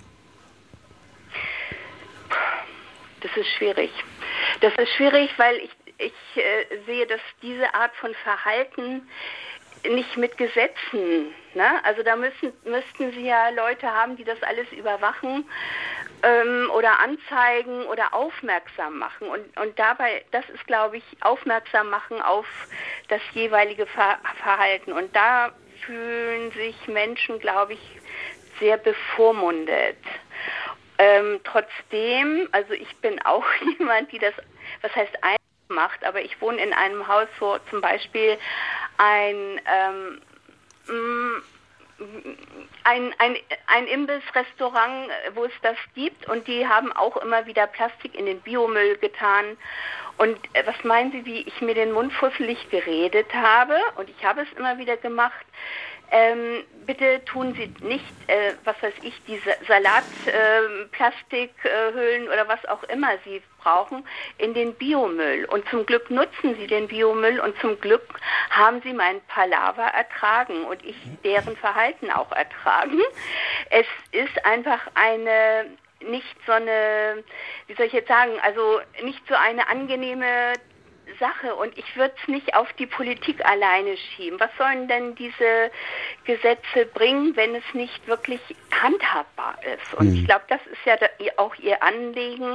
Das ist schwierig. Das ist schwierig, weil ich sehe, dass diese Art von Verhalten nicht mit Gesetzen, ne? Also da müssten Sie ja Leute haben, die das alles überwachen oder anzeigen oder aufmerksam machen. Und dabei, das ist, glaube ich, aufmerksam machen auf das jeweilige Verhalten. Und da fühlen sich Menschen, glaube ich, sehr bevormundet. Trotzdem, also ich bin auch jemand, die das, was heißt macht, aber ich wohne in einem Haus, wo zum Beispiel ein Imbissrestaurant, wo es das gibt und die haben auch immer wieder Plastik in den Biomüll getan. Und was meinen Sie, wie ich mir den Mund fusselig geredet habe? Und ich habe es immer wieder gemacht. Bitte tun Sie nicht, was weiß ich, diese Salatplastikhüllen oder was auch immer Sie brauchen, in den Biomüll. Und zum Glück nutzen Sie den Biomüll und zum Glück haben Sie mein Palaver ertragen und ich deren Verhalten auch ertragen. Es ist einfach nicht so eine, wie soll ich jetzt sagen, also nicht so eine angenehme Sache und ich würde es nicht auf die Politik alleine schieben. Was sollen denn diese Gesetze bringen, wenn es nicht wirklich handhabbar ist? Und ich glaube, das ist ja auch Ihr Anliegen.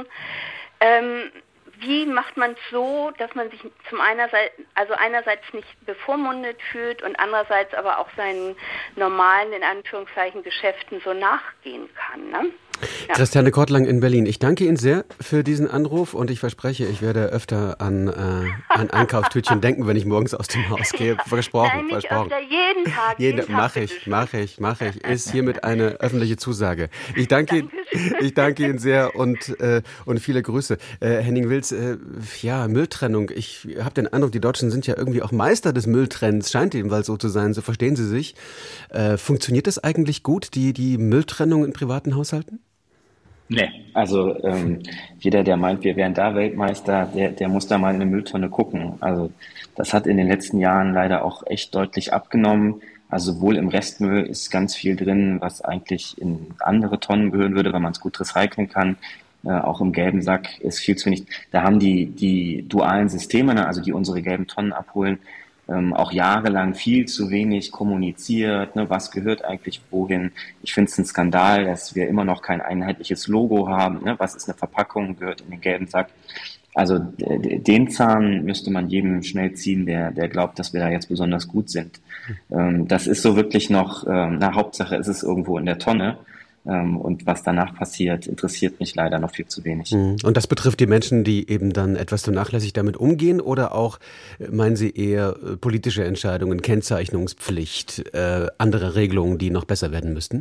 Wie macht man es so, dass man sich einerseits nicht bevormundet fühlt und andererseits aber auch seinen normalen, in Anführungszeichen, Geschäften so nachgehen kann, ne? Ja. Christiane Kortlang in Berlin, ich danke Ihnen sehr für diesen Anruf und ich verspreche, ich werde öfter an ein Einkaufstütchen denken, wenn ich morgens aus dem Haus gehe. Versprochen, Nein, versprochen. Öfter, jeden Tag. Mache ich. Ist hiermit eine öffentliche Zusage. Ich danke Ihnen sehr und viele Grüße. Henning Wilz, Mülltrennung. Ich habe den Eindruck, die Deutschen sind ja irgendwie auch Meister des Mülltrennens, scheint jedenfalls so zu sein. So verstehen Sie sich. Funktioniert das eigentlich gut, die Mülltrennung in privaten Haushalten? Nee, also jeder, der meint, wir wären da Weltmeister, der muss da mal in eine Mülltonne gucken. Also das hat in den letzten Jahren leider auch echt deutlich abgenommen. Also sowohl im Restmüll ist ganz viel drin, was eigentlich in andere Tonnen gehören würde, wenn man es gut recyceln kann. Auch im gelben Sack ist viel zu wenig. Da haben die dualen Systeme, ne, also die unsere gelben Tonnen abholen, auch jahrelang viel zu wenig kommuniziert, ne, was gehört eigentlich wohin. Ich finde es ein Skandal, dass wir immer noch kein einheitliches Logo haben. Ne, was ist eine Verpackung, gehört in den gelben Sack. Also den Zahn müsste man jedem schnell ziehen, der glaubt, dass wir da jetzt besonders gut sind. Das ist so wirklich noch, Hauptsache ist es irgendwo in der Tonne. Und was danach passiert, interessiert mich leider noch viel zu wenig. Und das betrifft die Menschen, die eben dann etwas zu nachlässig damit umgehen oder auch, meinen Sie eher politische Entscheidungen, Kennzeichnungspflicht, andere Regelungen, die noch besser werden müssten?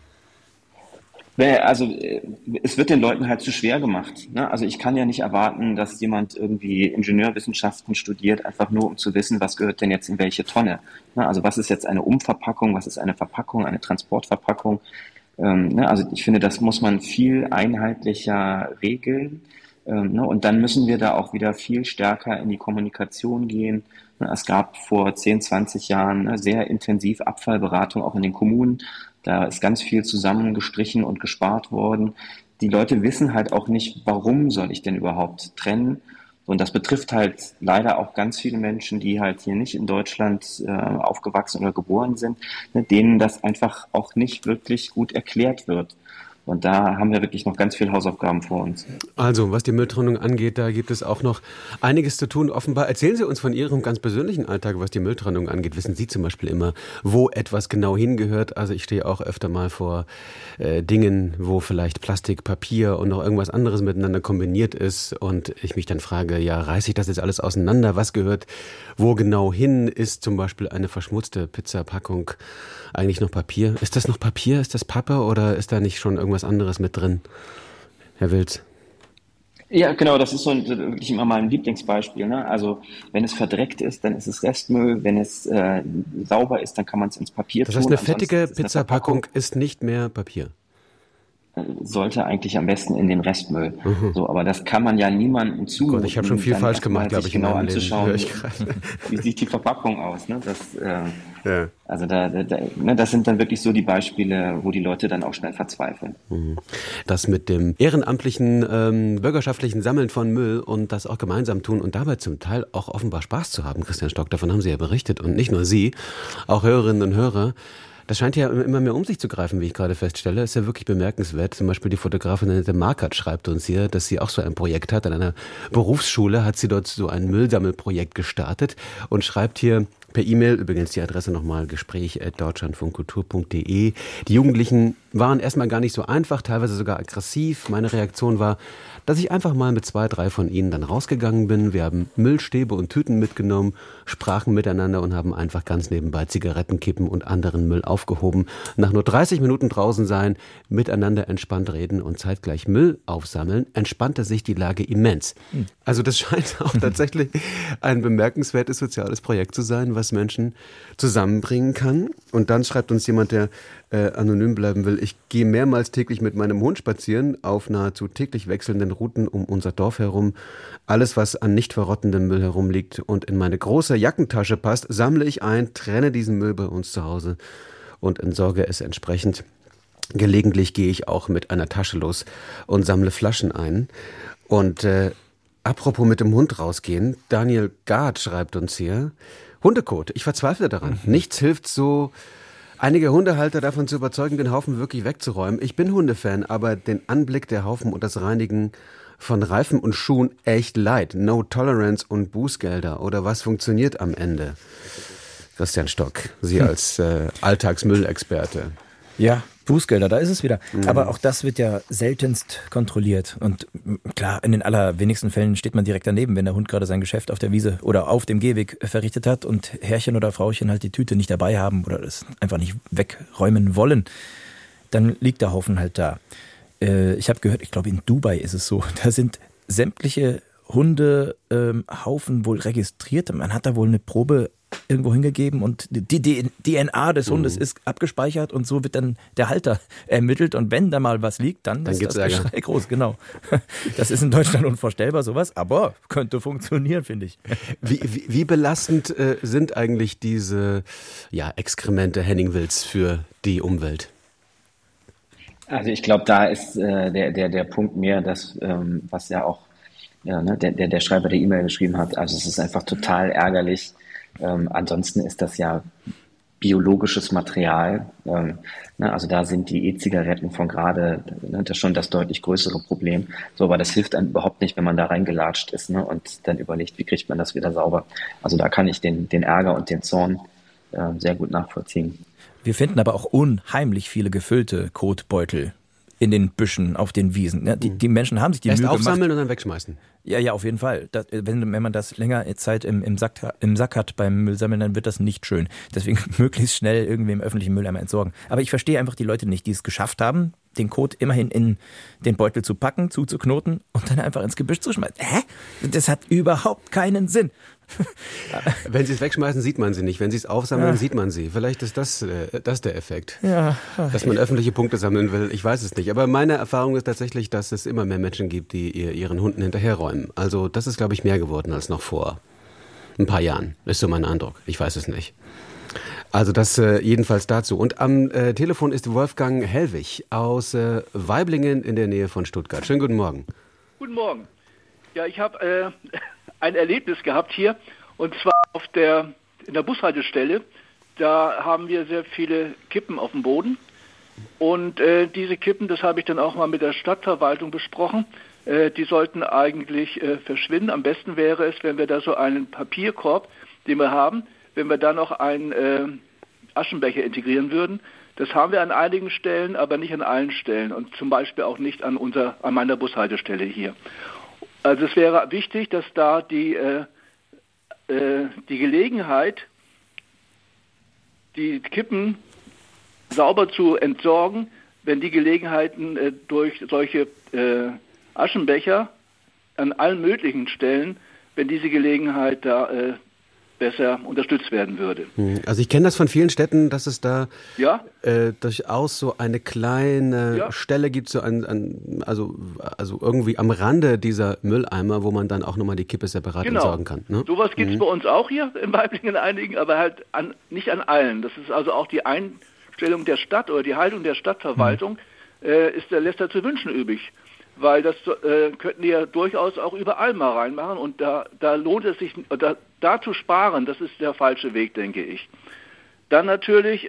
Also es wird den Leuten halt zu schwer gemacht. Ne? Also ich kann ja nicht erwarten, dass jemand irgendwie Ingenieurwissenschaften studiert, einfach nur um zu wissen, was gehört denn jetzt in welche Tonne. Ne? Also was ist jetzt eine Umverpackung, was ist eine Verpackung, eine Transportverpackung. Also ich finde, das muss man viel einheitlicher regeln. Und dann müssen wir da auch wieder viel stärker in die Kommunikation gehen. Es gab vor 10, 20 Jahren sehr intensiv Abfallberatung auch in den Kommunen. Da ist ganz viel zusammengestrichen und gespart worden. Die Leute wissen halt auch nicht, warum soll ich denn überhaupt trennen? Und das betrifft halt leider auch ganz viele Menschen, die halt hier nicht in Deutschland aufgewachsen oder geboren sind, ne, denen das einfach auch nicht wirklich gut erklärt wird. Und da haben wir wirklich noch ganz viel Hausaufgaben vor uns. Also, was die Mülltrennung angeht, da gibt es auch noch einiges zu tun. Offenbar erzählen Sie uns von Ihrem ganz persönlichen Alltag, was die Mülltrennung angeht. Wissen Sie zum Beispiel immer, wo etwas genau hingehört? Also ich stehe auch öfter mal vor Dingen, wo vielleicht Plastik, Papier und noch irgendwas anderes miteinander kombiniert ist. Und ich mich dann frage, ja, reiße ich das jetzt alles auseinander? Was gehört wo genau hin ist zum Beispiel eine verschmutzte Pizzapackung eigentlich noch Papier? Ist das noch Papier? Ist das Pappe oder ist da nicht schon irgendwas anderes mit drin, Herr Wilz? Ja, genau, das ist so wirklich immer mein Lieblingsbeispiel. Ne? Also wenn es verdreckt ist, dann ist es Restmüll. Wenn es sauber ist, dann kann man es ins Papier tun. Das heißt, eine fettige Pizzapackung ist nicht mehr Papier? Sollte eigentlich am besten in den Restmüll. So, aber das kann man ja niemandem zumuten. Gott, ich habe schon viel falsch gemacht, glaube ich, genau in meinem Leben. Wie sieht die Verpackung aus? Ne? Das, ja. Also das sind dann wirklich so die Beispiele, wo die Leute dann auch schnell verzweifeln. Das mit dem ehrenamtlichen, bürgerschaftlichen Sammeln von Müll und das auch gemeinsam tun und dabei zum Teil auch offenbar Spaß zu haben, Christian Stock, davon haben Sie ja berichtet und nicht nur Sie, auch Hörerinnen und Hörer. Das scheint ja immer mehr um sich zu greifen, wie ich gerade feststelle. Ist ja wirklich bemerkenswert. Zum Beispiel die Fotografin Annette Markert schreibt uns hier, dass sie auch so ein Projekt hat. An einer Berufsschule hat sie dort so ein Müllsammelprojekt gestartet und schreibt hier per E-Mail, übrigens die Adresse nochmal, gespräch@deutschlandfunkkultur.de. Die Jugendlichen waren erstmal gar nicht so einfach, teilweise sogar aggressiv. Meine Reaktion war, dass ich einfach mal mit 2, 3 von ihnen dann rausgegangen bin. Wir haben Müllstäbe und Tüten mitgenommen, sprachen miteinander und haben einfach ganz nebenbei Zigarettenkippen und anderen Müll aufgehoben. Nach nur 30 Minuten draußen sein, miteinander entspannt reden und zeitgleich Müll aufsammeln, entspannte sich die Lage immens. Also das scheint auch tatsächlich ein bemerkenswertes soziales Projekt zu sein, was Menschen zusammenbringen kann. Und dann schreibt uns jemand, der anonym bleiben will, ich gehe mehrmals täglich mit meinem Hund spazieren, auf nahezu täglich wechselnden Routen um unser Dorf herum. Alles, was an nicht verrottendem Müll herumliegt und in meine große Jackentasche passt, sammle ich ein, trenne diesen Müll bei uns zu Hause und entsorge es entsprechend. Gelegentlich gehe ich auch mit einer Tasche los und sammle Flaschen ein. Und apropos mit dem Hund rausgehen, Daniel Gard schreibt uns hier, Hundekot, ich verzweifle daran. Nichts hilft so, einige Hundehalter davon zu überzeugen, den Haufen wirklich wegzuräumen. Ich bin Hundefan, aber den Anblick der Haufen und das Reinigen von Reifen und Schuhen echt leid. No Tolerance und Bußgelder. Oder was funktioniert am Ende? Christian Stock, Sie als Alltagsmüllexperte. Ja, Bußgelder, da ist es wieder. Aber auch das wird ja seltenst kontrolliert. Und klar, in den allerwenigsten Fällen steht man direkt daneben, wenn der Hund gerade sein Geschäft auf der Wiese oder auf dem Gehweg verrichtet hat und Herrchen oder Frauchen halt die Tüte nicht dabei haben oder es einfach nicht wegräumen wollen. Dann liegt der Haufen halt da. Ich habe gehört, ich glaube in Dubai ist es so, da sind sämtliche Hundehaufen wohl registriert. Man hat da wohl eine Probe irgendwo hingegeben und die DNA des Hundes ist abgespeichert und so wird dann der Halter ermittelt und wenn da mal was liegt, dann ist das Geschrei groß, genau. Das ist in Deutschland unvorstellbar, sowas, aber könnte funktionieren, finde ich. Wie belastend sind eigentlich diese Exkremente Henning Wilz für die Umwelt? Also ich glaube, da ist der Punkt mehr, das, was ja auch der Schreiber der E-Mail geschrieben hat. Also es ist einfach total ärgerlich. Ansonsten ist das ja biologisches Material. Also da sind die E-Zigaretten von gerade das schon das deutlich größere Problem. So, aber das hilft einem überhaupt nicht, wenn man da reingelatscht ist und dann überlegt, wie kriegt man das wieder sauber. Also da kann ich den Ärger und den Zorn sehr gut nachvollziehen. Wir finden aber auch unheimlich viele gefüllte Kotbeutel in den Büschen, auf den Wiesen. Ja, die Menschen haben sich die Mühe gemacht. Erst aufsammeln und dann wegschmeißen. Ja, auf jeden Fall. Wenn man das länger Zeit im Sack hat beim Müllsammeln, dann wird das nicht schön. Deswegen möglichst schnell irgendwie im öffentlichen Mülleimer entsorgen. Aber ich verstehe einfach die Leute nicht, die es geschafft haben, den Kot immerhin in den Beutel zu packen, zuzuknoten und dann einfach ins Gebüsch zu schmeißen. Das hat überhaupt keinen Sinn. Wenn Sie es wegschmeißen, sieht man sie nicht. Wenn Sie es aufsammeln, sieht man sie. Vielleicht ist das der Effekt. Ja. Dass man öffentliche Punkte sammeln will. Ich weiß es nicht. Aber meine Erfahrung ist tatsächlich, dass es immer mehr Menschen gibt, die ihren Hunden hinterherräumen. Also das ist, glaube ich, mehr geworden als noch vor ein paar Jahren. Ist so mein Eindruck. Ich weiß es nicht. Also das jedenfalls dazu. Und am Telefon ist Wolfgang Hellwig aus Waiblingen in der Nähe von Stuttgart. Schönen guten Morgen. Guten Morgen. Ja, ich habe ein Erlebnis gehabt hier, und zwar in der Bushaltestelle. Da haben wir sehr viele Kippen auf dem Boden. Und diese Kippen, das habe ich dann auch mal mit der Stadtverwaltung besprochen, die sollten eigentlich verschwinden. Am besten wäre es, wenn wir da so einen Papierkorb, den wir haben, wenn wir da noch einen Aschenbecher integrieren würden. Das haben wir an einigen Stellen, aber nicht an allen Stellen und zum Beispiel auch nicht an meiner Bushaltestelle hier. Also es wäre wichtig, dass da die die Gelegenheit, die Kippen sauber zu entsorgen, wenn die Gelegenheiten durch solche Aschenbecher an allen möglichen Stellen, wenn diese Gelegenheit da besser unterstützt werden würde. Also ich kenne das von vielen Städten, dass es da Ja? durchaus so eine kleine Stelle gibt, so also irgendwie am Rande dieser Mülleimer, wo man dann auch nochmal die Kippe separat entsorgen kann. Ne? Sowas gibt es bei uns auch hier in Weiblingen einigen, aber halt nicht an allen. Das ist also auch die Einstellung der Stadt oder die Haltung der Stadtverwaltung lässt da zu wünschen übrig. Weil das könnten die ja durchaus auch überall mal reinmachen und da lohnt es sich, da zu sparen, das ist der falsche Weg, denke ich. Dann natürlich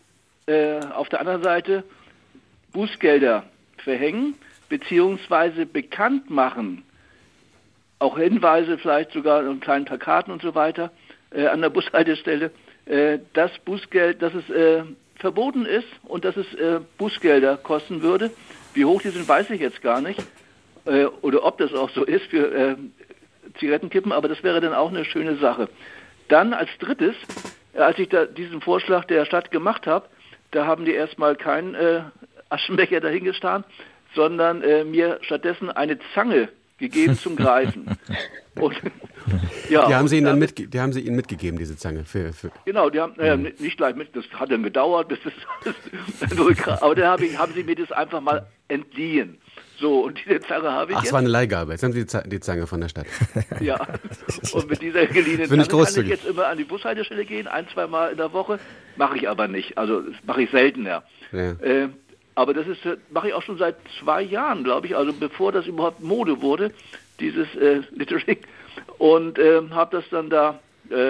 auf der anderen Seite Bußgelder verhängen, beziehungsweise bekannt machen, auch Hinweise vielleicht sogar in kleinen Plakaten und so weiter an der Bushaltestelle, dass Bußgeld, dass es verboten ist und dass es Bußgelder kosten würde. Wie hoch die sind, weiß ich jetzt gar nicht. Oder ob das auch so ist für Zigarettenkippen, aber das wäre dann auch eine schöne Sache. Dann als drittes, als ich da diesen Vorschlag der Stadt gemacht habe, da haben die erstmal keinen Aschenbecher dahingetan, sondern mir stattdessen eine Zange gegeben zum Greifen. Und, ja, die haben sie Ihnen mitgegeben, diese Zange? Genau, die haben nicht gleich mit, das hat dann gedauert, bis das aber dann haben sie mir das einfach mal entliehen. So, und diese Zange habe ich es war eine Leihgabe. Jetzt haben Sie die Zange von der Stadt. Ja, und mit dieser geliehenen Zange kann ich jetzt immer an die Bushaltestelle gehen, 1-2 Mal in der Woche. Mache ich aber nicht, also das mache ich seltener. Ja. Aber das mache ich auch schon seit 2 Jahren, glaube ich, also bevor das überhaupt Mode wurde, dieses Littering. Und habe das dann da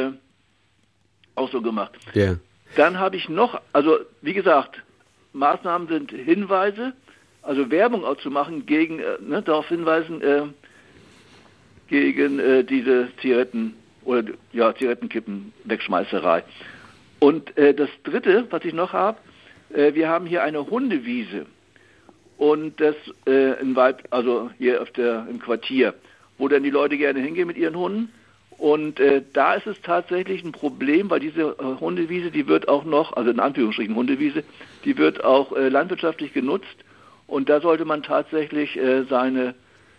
auch so gemacht. Yeah. Dann habe ich noch, also wie gesagt, Maßnahmen sind Hinweise, also Werbung auch zu machen gegen, darauf hinweisen, gegen diese Zigaretten oder Zigarettenkippen Wegschmeißerei. Und das Dritte, was ich noch habe, wir haben hier eine Hundewiese und das also hier im Quartier, wo dann die Leute gerne hingehen mit ihren Hunden. Und da ist es tatsächlich ein Problem, weil diese Hundewiese, die wird auch noch, also in Anführungsstrichen Hundewiese, die wird auch landwirtschaftlich genutzt. Und da sollte man tatsächlich seine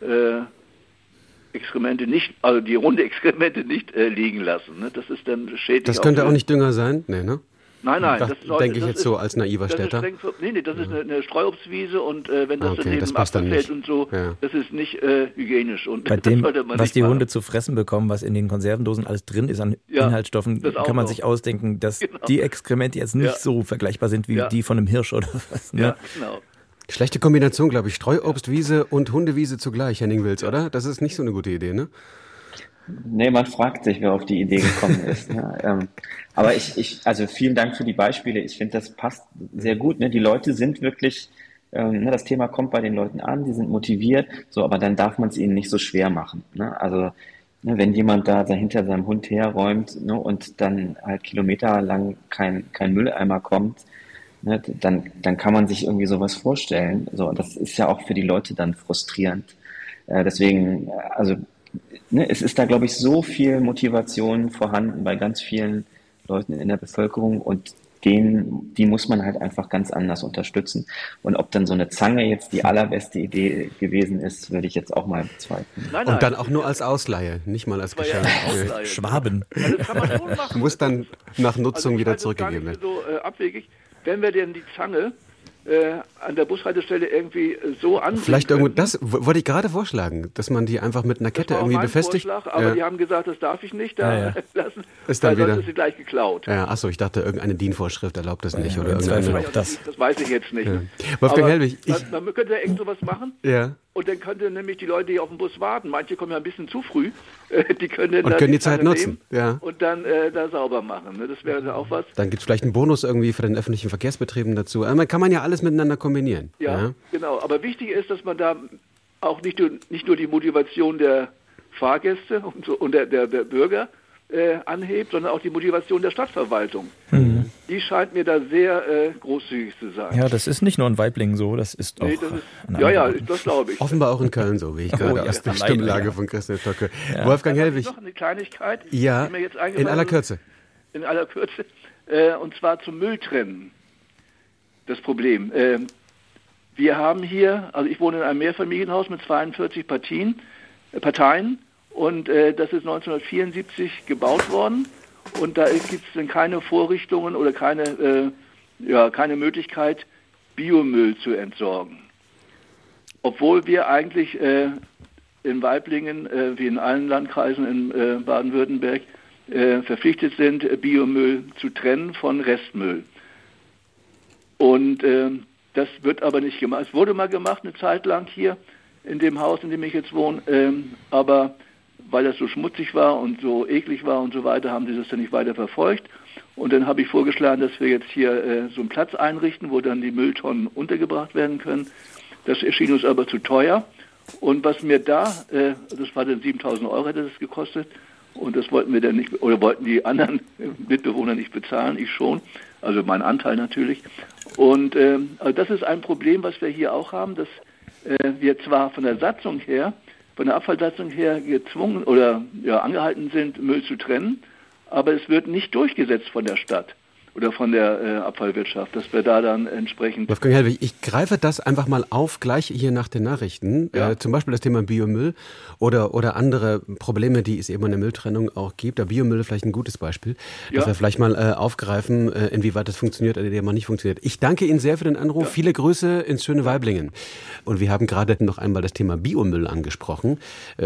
Exkremente nicht, also die Hundeexkremente nicht liegen lassen. Ne? Das ist dann schädlich. Das könnte auch nicht Dünger sein? Nee, ne? Nein. Das denke ich jetzt so als naiver Städter. Das ist eine Streuobstwiese und wenn das daneben abfällt und so, das ist nicht hygienisch. Und bei dem, was die Hunde zu fressen bekommen, was in den Konservendosen alles drin ist an Inhaltsstoffen, kann man sich ausdenken, dass die Exkremente jetzt nicht so vergleichbar sind wie die von einem Hirsch oder was. Ne? Ja, genau. Schlechte Kombination, glaube ich. Streuobstwiese und Hundewiese zugleich, Henning Wilz, oder? Das ist nicht so eine gute Idee, ne? Nee, man fragt sich, wer auf die Idee gekommen ist. Ne? Aber also vielen Dank für die Beispiele. Ich finde, das passt sehr gut. Ne? Die Leute sind wirklich, das Thema kommt bei den Leuten an, die sind motiviert, so, aber dann darf man es ihnen nicht so schwer machen. Ne? Also, wenn jemand da hinter seinem Hund herräumt, ne, und dann halt kilometerlang kein Mülleimer kommt, ne, dann kann man sich irgendwie sowas vorstellen. So, das ist ja auch für die Leute dann frustrierend. Deswegen, also, es ist da, glaube ich, so viel Motivation vorhanden bei ganz vielen Leuten in der Bevölkerung und die muss man halt einfach ganz anders unterstützen. Und ob dann so eine Zange jetzt die allerbeste Idee gewesen ist, würde ich jetzt auch mal bezweifeln. Nein. Und dann auch nur als Ausleihe, nicht mal als Geschenk. Ja Schwaben. Also das kann man schon machen. Muss dann nach Nutzung wieder zurückgegeben werden. So abwegig, wenn wir denn die Zange an der Bushaltestelle irgendwie so an. Vielleicht irgendwo, das wollte ich gerade vorschlagen, dass man die einfach mit einer Kette irgendwie befestigt. Vorschlag, aber die haben gesagt, das darf ich nicht da lassen, ist dann sonst ist sie gleich geklaut. Ja, achso, ich dachte, irgendeine DIN-Vorschrift erlaubt das nicht. Oder das weiß ich jetzt nicht. Ja. Wolfgang Hellwig, man könnte ja irgend sowas machen. Ja. Und dann könnte nämlich die Leute, die auf den Bus warten, manche kommen ja ein bisschen zu früh, die können dann die Zeit nutzen und dann da sauber machen. Ne? Das wäre auch was. Dann gibt es vielleicht einen Bonus irgendwie für den öffentlichen Verkehrsbetrieben dazu. Also kann man ja alles miteinander kombinieren. Ja, genau. Aber wichtig ist, dass man da auch nicht nur die Motivation der Fahrgäste und der Bürger anhebt, sondern auch die Motivation der Stadtverwaltung. die scheint mir da sehr großzügig zu sein. Ja, das ist nicht nur in Weiblingen so, das ist auch... Das glaube ich. Offenbar auch in Köln so, wie ich gerade aus der Stimmlage von Christian Stocke. Ja. Wolfgang Hellwig. Noch eine Kleinigkeit, die mir jetzt in aller Kürze. In aller Kürze. Und zwar zum Mülltrennen. Das Problem. Wir haben hier, also ich wohne in einem Mehrfamilienhaus mit 42 Parteien und das ist 1974 gebaut worden und da gibt es dann keine Vorrichtungen oder keine Möglichkeit, Biomüll zu entsorgen. Obwohl wir eigentlich in Weiblingen, wie in allen Landkreisen in Baden-Württemberg, verpflichtet sind, Biomüll zu trennen von Restmüll. Und das wird aber nicht gemacht. Es wurde mal gemacht eine Zeit lang hier in dem Haus, in dem ich jetzt wohne, aber weil das so schmutzig war und so eklig war und so weiter, haben sie das dann nicht weiter verfolgt. Und dann habe ich vorgeschlagen, dass wir jetzt hier so einen Platz einrichten, wo dann die Mülltonnen untergebracht werden können. Das erschien uns aber zu teuer. Und was mir das war dann 7.000 € hätte das gekostet. Und das wollten wir dann nicht, oder wollten die anderen Mitbewohner nicht bezahlen, ich schon, also mein Anteil natürlich. Und also das ist ein Problem, was wir hier auch haben, dass wir zwar von der Satzung her, von der Abfallsatzung her gezwungen oder angehalten sind, Müll zu trennen, aber es wird nicht durchgesetzt von der Stadt oder von der Abfallwirtschaft, dass wir da dann entsprechend... Wolfgang Hellwig, ich greife das einfach mal auf, gleich hier nach den Nachrichten. Ja. Zum Beispiel das Thema Biomüll oder andere Probleme, die es eben in der Mülltrennung auch gibt. Der Biomüll ist vielleicht ein gutes Beispiel, dass wir vielleicht mal aufgreifen, inwieweit das funktioniert oder inwieweit nicht funktioniert. Ich danke Ihnen sehr für den Anruf. Ja. Viele Grüße ins schöne Weiblingen. Und wir haben gerade noch einmal das Thema Biomüll angesprochen,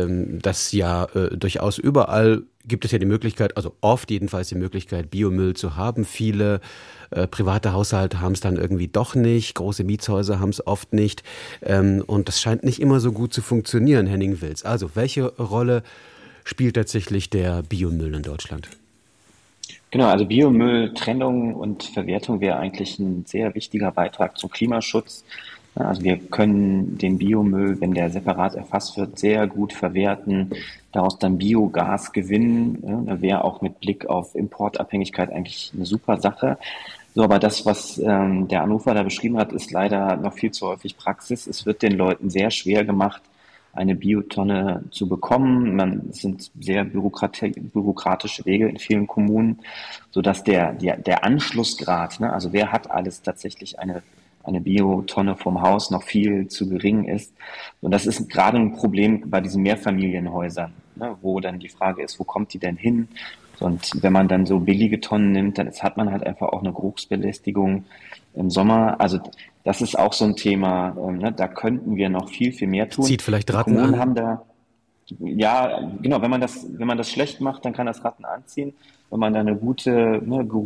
das ja durchaus überall gibt es ja die Möglichkeit, also oft jedenfalls die Möglichkeit, Biomüll zu haben. Viele private Haushalte haben es dann irgendwie doch nicht, große Mietshäuser haben es oft nicht. Und das scheint nicht immer so gut zu funktionieren, Henning Wilz. Also, welche Rolle spielt tatsächlich der Biomüll in Deutschland? Genau, also Biomülltrennung und Verwertung wäre eigentlich ein sehr wichtiger Beitrag zum Klimaschutz. Also wir können den Biomüll, wenn der separat erfasst wird, sehr gut verwerten, daraus dann Biogas gewinnen. Da wäre auch mit Blick auf Importabhängigkeit eigentlich eine super Sache. So, aber das, was der Anrufer da beschrieben hat, ist leider noch viel zu häufig Praxis. Es wird den Leuten sehr schwer gemacht, eine Biotonne zu bekommen. Es sind sehr bürokratische Wege in vielen Kommunen, sodass der Anschlussgrad, also wer hat alles tatsächlich eine Biotonne vom Haus, noch viel zu gering ist. Und das ist gerade ein Problem bei diesen Mehrfamilienhäusern, wo dann die Frage ist, wo kommt die denn hin? Und wenn man dann so billige Tonnen nimmt, dann hat man halt einfach auch eine Geruchsbelästigung im Sommer. Also das ist auch so ein Thema, da könnten wir noch viel, viel mehr tun. Zieht vielleicht Ratten an? Haben da, ja, genau, wenn man das schlecht macht, dann kann das Ratten anziehen. Wenn man da eine gute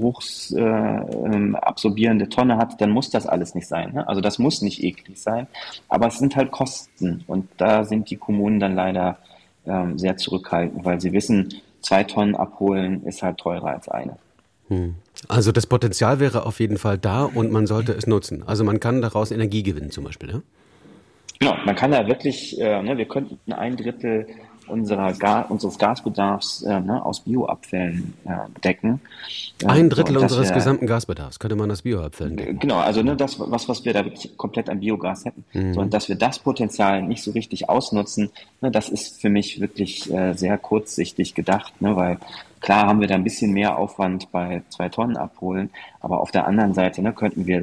geruchsabsorbierende Tonne hat, dann muss das alles nicht sein. Also das muss nicht eklig sein, aber es sind halt Kosten und da sind die Kommunen dann leider sehr zurückhaltend, weil sie wissen, 2 Tonnen abholen ist halt teurer als eine. Also das Potenzial wäre auf jeden Fall da und man sollte es nutzen. Also man kann daraus Energie gewinnen zum Beispiel, ja? Genau, man kann da wirklich, wir könnten 1/3 unseres Gasbedarfs aus Bioabfällen decken. 1/3 unseres gesamten Gasbedarfs könnte man aus Bioabfällen decken. Genau, also das, was wir da wirklich komplett an Biogas hätten. So, und dass wir das Potenzial nicht so richtig ausnutzen, das ist für mich wirklich sehr kurzsichtig gedacht, weil klar haben wir da ein bisschen mehr Aufwand bei 2 Tonnen abholen, aber auf der anderen Seite könnten wir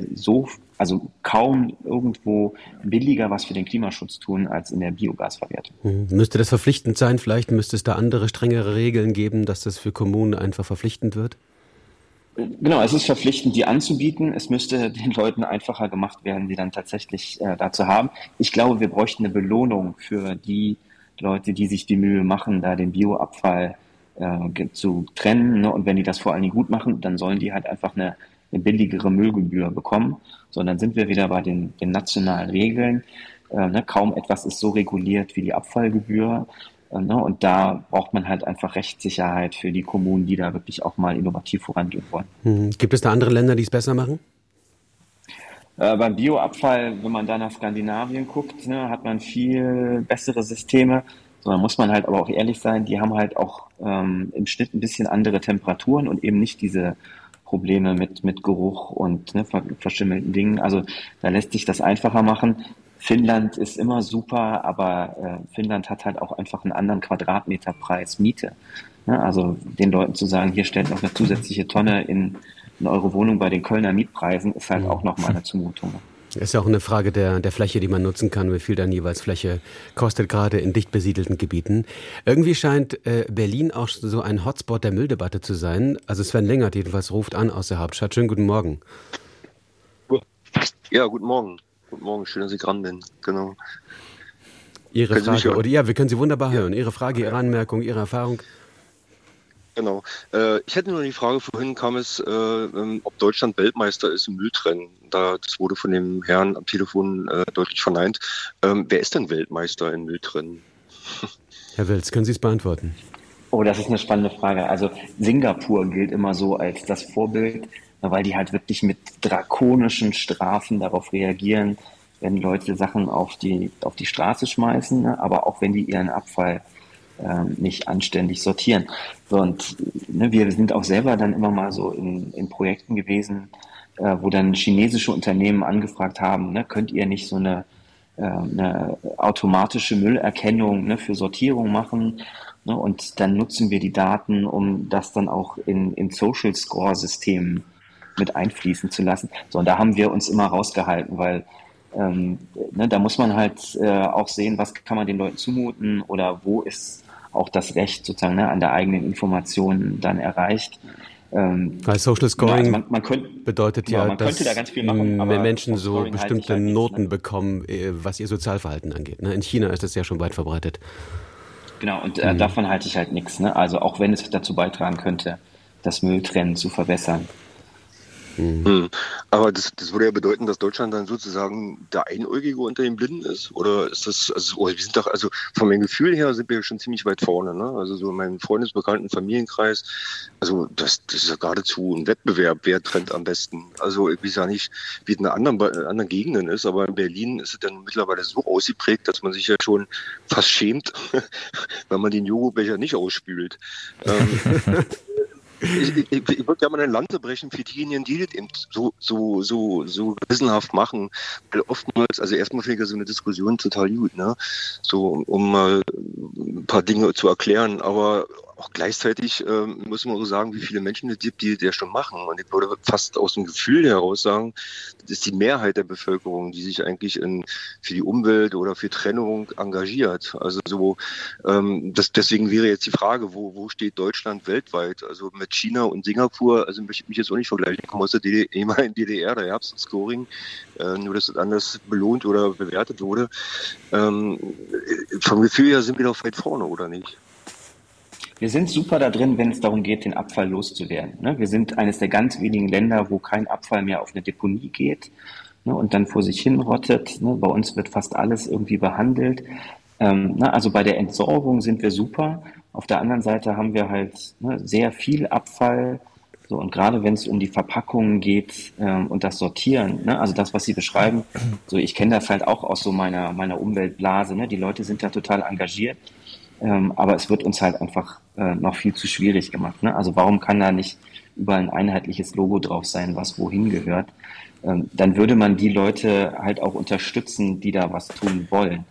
kaum irgendwo billiger was für den Klimaschutz tun als in der Biogasverwertung. Müsste das verpflichtend sein? Vielleicht müsste es da andere, strengere Regeln geben, dass das für Kommunen einfach verpflichtend wird? Genau, es ist verpflichtend, die anzubieten. Es müsste den Leuten einfacher gemacht werden, die dann tatsächlich dazu haben. Ich glaube, wir bräuchten eine Belohnung für die Leute, die sich die Mühe machen, da den Bioabfall zu trennen. Und wenn die das vor allen Dingen gut machen, dann sollen die halt einfach eine billigere Müllgebühr bekommen. So, und dann sind wir wieder bei den nationalen Regeln. Kaum etwas ist so reguliert wie die Abfallgebühr. Und da braucht man halt einfach Rechtssicherheit für die Kommunen, die da wirklich auch mal innovativ vorangehen wollen. Gibt es da andere Länder, die es besser machen? Beim Bioabfall, wenn man da nach Skandinavien guckt, hat man viel bessere Systeme. So, da muss man halt aber auch ehrlich sein, die haben halt auch im Schnitt ein bisschen andere Temperaturen und eben nicht diese Probleme mit Geruch und verschimmelten Dingen. Also da lässt sich das einfacher machen. Finnland ist immer super, aber Finnland hat halt auch einfach einen anderen Quadratmeterpreis Miete. Ne? Also den Leuten zu sagen, hier stellt noch eine zusätzliche Tonne in eure Wohnung bei den Kölner Mietpreisen, ist halt auch nochmal eine Zumutung. Ist ja auch eine Frage der Fläche, die man nutzen kann, wie viel dann jeweils Fläche kostet, gerade in dicht besiedelten Gebieten. Irgendwie scheint Berlin auch so ein Hotspot der Mülldebatte zu sein. Also Sven Lengert jedenfalls ruft an aus der Hauptstadt. Schönen guten Morgen. Ja, guten Morgen. Guten Morgen, schön, dass ich dran bin. Genau. Ihre Frage, oder ja, wir können Sie wunderbar hören. Ihre Frage, Ihre Anmerkung, Ihre Erfahrung. Genau. Ich hätte nur die Frage, vorhin kam es, ob Deutschland Weltmeister ist im Mülltrennen. Das wurde von dem Herrn am Telefon deutlich verneint. Wer ist denn Weltmeister im Mülltrennen? Herr Wilz, können Sie es beantworten? Oh, das ist eine spannende Frage. Also Singapur gilt immer so als das Vorbild, weil die halt wirklich mit drakonischen Strafen darauf reagieren, wenn Leute Sachen auf die Straße schmeißen, ne? Aber auch wenn die ihren Abfall nicht anständig sortieren. Und wir sind auch selber dann immer mal so in Projekten gewesen, wo dann chinesische Unternehmen angefragt haben, ne, könnt ihr nicht so eine automatische Müllerkennung für Sortierung machen? Ne, und dann nutzen wir die Daten, um das dann auch in Social Score Systemen mit einfließen zu lassen. So, und da haben wir uns immer rausgehalten, weil da muss man halt auch sehen, was kann man den Leuten zumuten oder wo ist auch das Recht sozusagen an der eigenen Information dann erreicht. Weil Social Scoring man könnte, bedeutet man könnte da ganz viel machen, aber Menschen so bestimmte halt Noten bekommen, was ihr Sozialverhalten angeht. Ne? In China ist das ja schon weit verbreitet. Genau, und davon halte ich halt nichts. Ne? Also auch wenn es dazu beitragen könnte, das Mülltrennen zu verbessern. Aber das würde ja bedeuten, dass Deutschland dann sozusagen der Einäugige unter den Blinden ist? Oder ist das, wir sind doch, also von meinem Gefühl her sind wir schon ziemlich weit vorne, ne? Also so in meinem Freundesbekannten Familienkreis, also das ist ja geradezu ein Wettbewerb, wer trennt am besten. Also ich weiß ja nicht, wie es in anderen Gegenden ist, aber in Berlin ist es dann mittlerweile so ausgeprägt, dass man sich ja schon fast schämt, wenn man den Joghurtbecher nicht ausspült. Ich würde gerne mal eine Lanze brechen für diejenigen, die das eben so gewissenhaft machen. Weil oftmals, also erstmal finde ich so eine Diskussion total gut, ne? So, um mal ein paar Dinge zu erklären, aber auch gleichzeitig muss man so sagen, wie viele Menschen es gibt, die das schon machen. Und ich würde fast aus dem Gefühl heraus sagen, das ist die Mehrheit der Bevölkerung, die sich eigentlich für die Umwelt oder für Trennung engagiert. Also so, deswegen wäre jetzt die Frage, wo steht Deutschland weltweit? Also mit China und Singapur, also möchte ich mich jetzt auch nicht vergleichen. Ich komme aus der ehemaligen DDR, da gab es ein Scoring, nur dass das anders belohnt oder bewertet wurde. Vom Gefühl her sind wir doch weit vorne, oder nicht? Wir sind super da drin, wenn es darum geht, den Abfall loszuwerden. Ne? Wir sind eines der ganz wenigen Länder, wo kein Abfall mehr auf eine Deponie geht, ne, und dann vor sich hin rottet. Ne? Bei uns wird fast alles irgendwie behandelt. Also bei der Entsorgung sind wir super. Auf der anderen Seite haben wir halt sehr viel Abfall. So, und gerade wenn es um die Verpackungen geht und das Sortieren, ne? Also das, was Sie beschreiben, so ich kenne das halt auch aus so meiner Umweltblase. Ne? Die Leute sind da total engagiert. Aber es wird uns halt einfach noch viel zu schwierig gemacht. Ne? Also warum kann da nicht überall ein einheitliches Logo drauf sein, was wohin gehört? Dann würde man die Leute halt auch unterstützen, die da was tun wollen.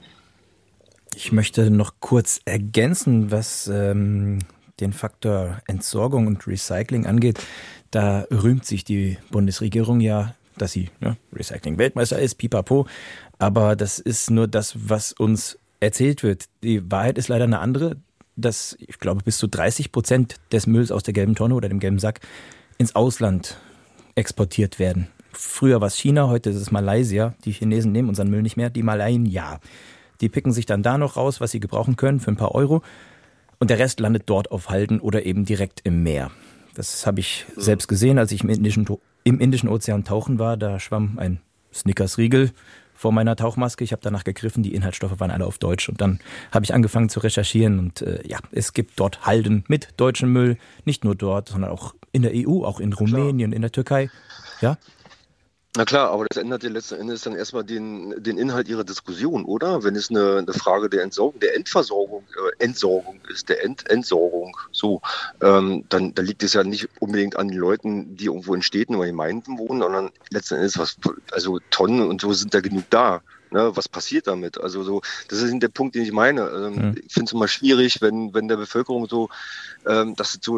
Ich möchte noch kurz ergänzen, was den Faktor Entsorgung und Recycling angeht. Da rühmt sich die Bundesregierung ja, dass sie Recycling-Weltmeister ist, pipapo. Aber das ist nur das, was uns erzählt wird. Die Wahrheit ist leider eine andere, dass, ich glaube, bis zu 30% des Mülls aus der gelben Tonne oder dem gelben Sack ins Ausland exportiert werden. Früher war es China, heute ist es Malaysia. Die Chinesen nehmen unseren Müll nicht mehr, die Malayen ja. Die picken sich dann da noch raus, was sie gebrauchen können für ein paar Euro. Und der Rest landet dort auf Halden oder eben direkt im Meer. Das habe ich selbst gesehen, als ich im Indischen Ozean tauchen war. Da schwamm ein Snickers-Riegel vor meiner Tauchmaske. Ich habe danach gegriffen, die Inhaltsstoffe waren alle auf Deutsch. Und dann habe ich angefangen zu recherchieren. Und es gibt dort Halden mit deutschem Müll. Nicht nur dort, sondern auch in der EU, auch in Rumänien, in der Türkei. Ja? Na klar, aber das ändert ja letzten Endes dann erstmal den Inhalt ihrer Diskussion, oder? Wenn es eine Frage der Entsorgung, der Entsorgung ist, der Entsorgung, so, dann da liegt es ja nicht unbedingt an den Leuten, die irgendwo in Städten oder Gemeinden wohnen, sondern letzten Endes also Tonnen und so sind da genug da. Ne, was passiert damit? Also so, das ist der Punkt, den ich meine. Ich finde es immer schwierig, wenn der Bevölkerung so, dass es so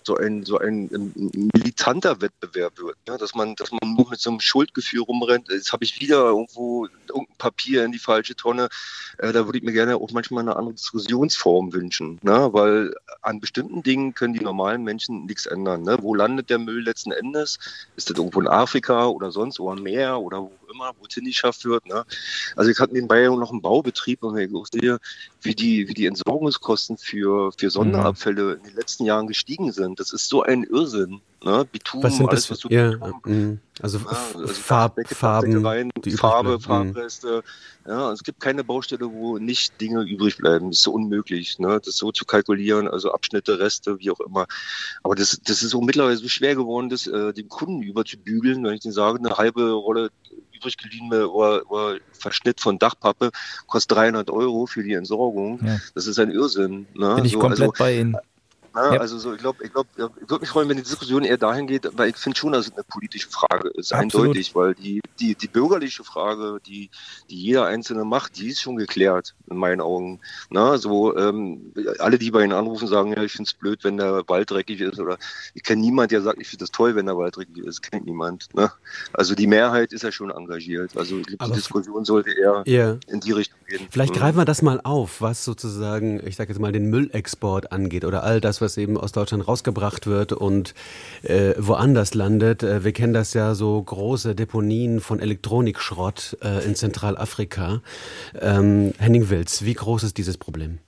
ein militanter Wettbewerb wird, ja? dass man nur mit so einem Schuldgefühl rumrennt. Jetzt habe ich wieder irgendwo irgendein Papier in die falsche Tonne. Da würde ich mir gerne auch manchmal eine andere Diskussionsform wünschen, ne? Weil an bestimmten Dingen können die normalen Menschen nichts ändern. Ne? Wo landet der Müll letzten Endes? Ist das irgendwo in Afrika oder sonst oder am Meer oder wo immer, wo es hingeschafft wird? Ne? Also ich hatte nebenbei noch einen Baubetrieb und ich sehe, wie die Entsorgungskosten für Sonderabfälle in den letzten Jahren gestiegen sind. Das ist so ein Irrsinn. Ne? Bitumen, was sind alles, das? was du Also Farben, Farbe, Farbreste. Ja, es gibt keine Baustelle, wo nicht Dinge übrig bleiben. Das ist so unmöglich, ne? Das so zu kalkulieren, also Abschnitte, Reste, wie auch immer. Aber das ist so mittlerweile so schwer geworden, das dem Kunden überzubügeln, wenn ich denen sage, eine halbe Rolle übrig geliehene oder Verschnitt von Dachpappe kostet 300 € für die Entsorgung. Ja. Das ist ein Irrsinn. Ne? Bin ich komplett bei Ihnen. Ja. Also so, ich würde mich freuen, wenn die Diskussion eher dahin geht, weil ich finde schon, dass es eine politische Frage ist, eindeutig, weil die bürgerliche Frage, die jeder Einzelne macht, die ist schon geklärt, in meinen Augen. Na, so, alle, die bei Ihnen anrufen, sagen, ja, ich finde es blöd, wenn der Wald dreckig ist, oder ich kenne niemanden, der sagt, ich finde es toll, wenn der Wald dreckig ist, kennt niemand. Ne? Also die Mehrheit ist ja schon engagiert, also die Diskussion sollte eher in die Richtung gehen. Vielleicht greifen wir das mal auf, was sozusagen, ich sage jetzt mal, den Müllexport angeht, oder all das, was eben aus Deutschland rausgebracht wird und woanders landet. Wir kennen das ja, so große Deponien von Elektronikschrott in Zentralafrika. Henning Wilz, wie groß ist dieses Problem?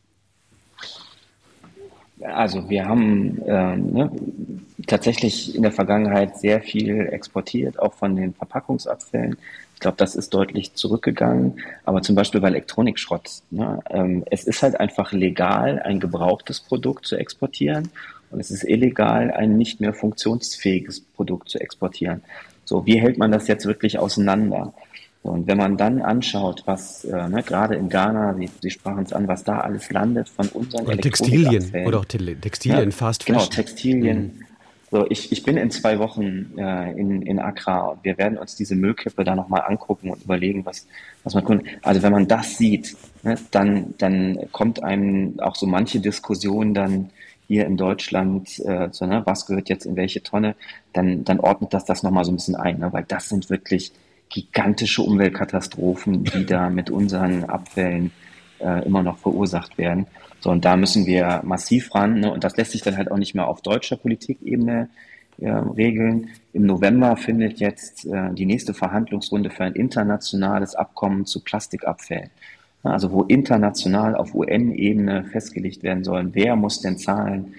Also wir haben tatsächlich in der Vergangenheit sehr viel exportiert, auch von den Verpackungsabfällen. Ich glaube, das ist deutlich zurückgegangen, aber zum Beispiel bei Elektronikschrott. Ne? Es ist halt einfach legal, ein gebrauchtes Produkt zu exportieren, und es ist illegal, ein nicht mehr funktionsfähiges Produkt zu exportieren. So, wie hält man das jetzt wirklich auseinander? So, und wenn man dann anschaut, was gerade in Ghana, Sie sprachen es an, was da alles landet von unseren Elektronikabfällen. Oder auch Textilien, Fast Fashion. Genau, Textilien. So, ich bin in 2 Wochen in Accra, und wir werden uns diese Müllkippe da nochmal angucken und überlegen, was man tun. Also wenn man das sieht, ne, dann kommt einem auch so manche Diskussion dann hier in Deutschland, was gehört jetzt in welche Tonne, dann ordnet das nochmal so ein bisschen ein, ne, weil das sind wirklich gigantische Umweltkatastrophen, die da mit unseren Abfällen immer noch verursacht werden. So, und da müssen wir massiv ran, ne? Und das lässt sich dann halt auch nicht mehr auf deutscher Politikebene regeln. Im November findet jetzt die nächste Verhandlungsrunde für ein internationales Abkommen zu Plastikabfällen. Also wo international auf UN-Ebene festgelegt werden soll, wer muss denn zahlen,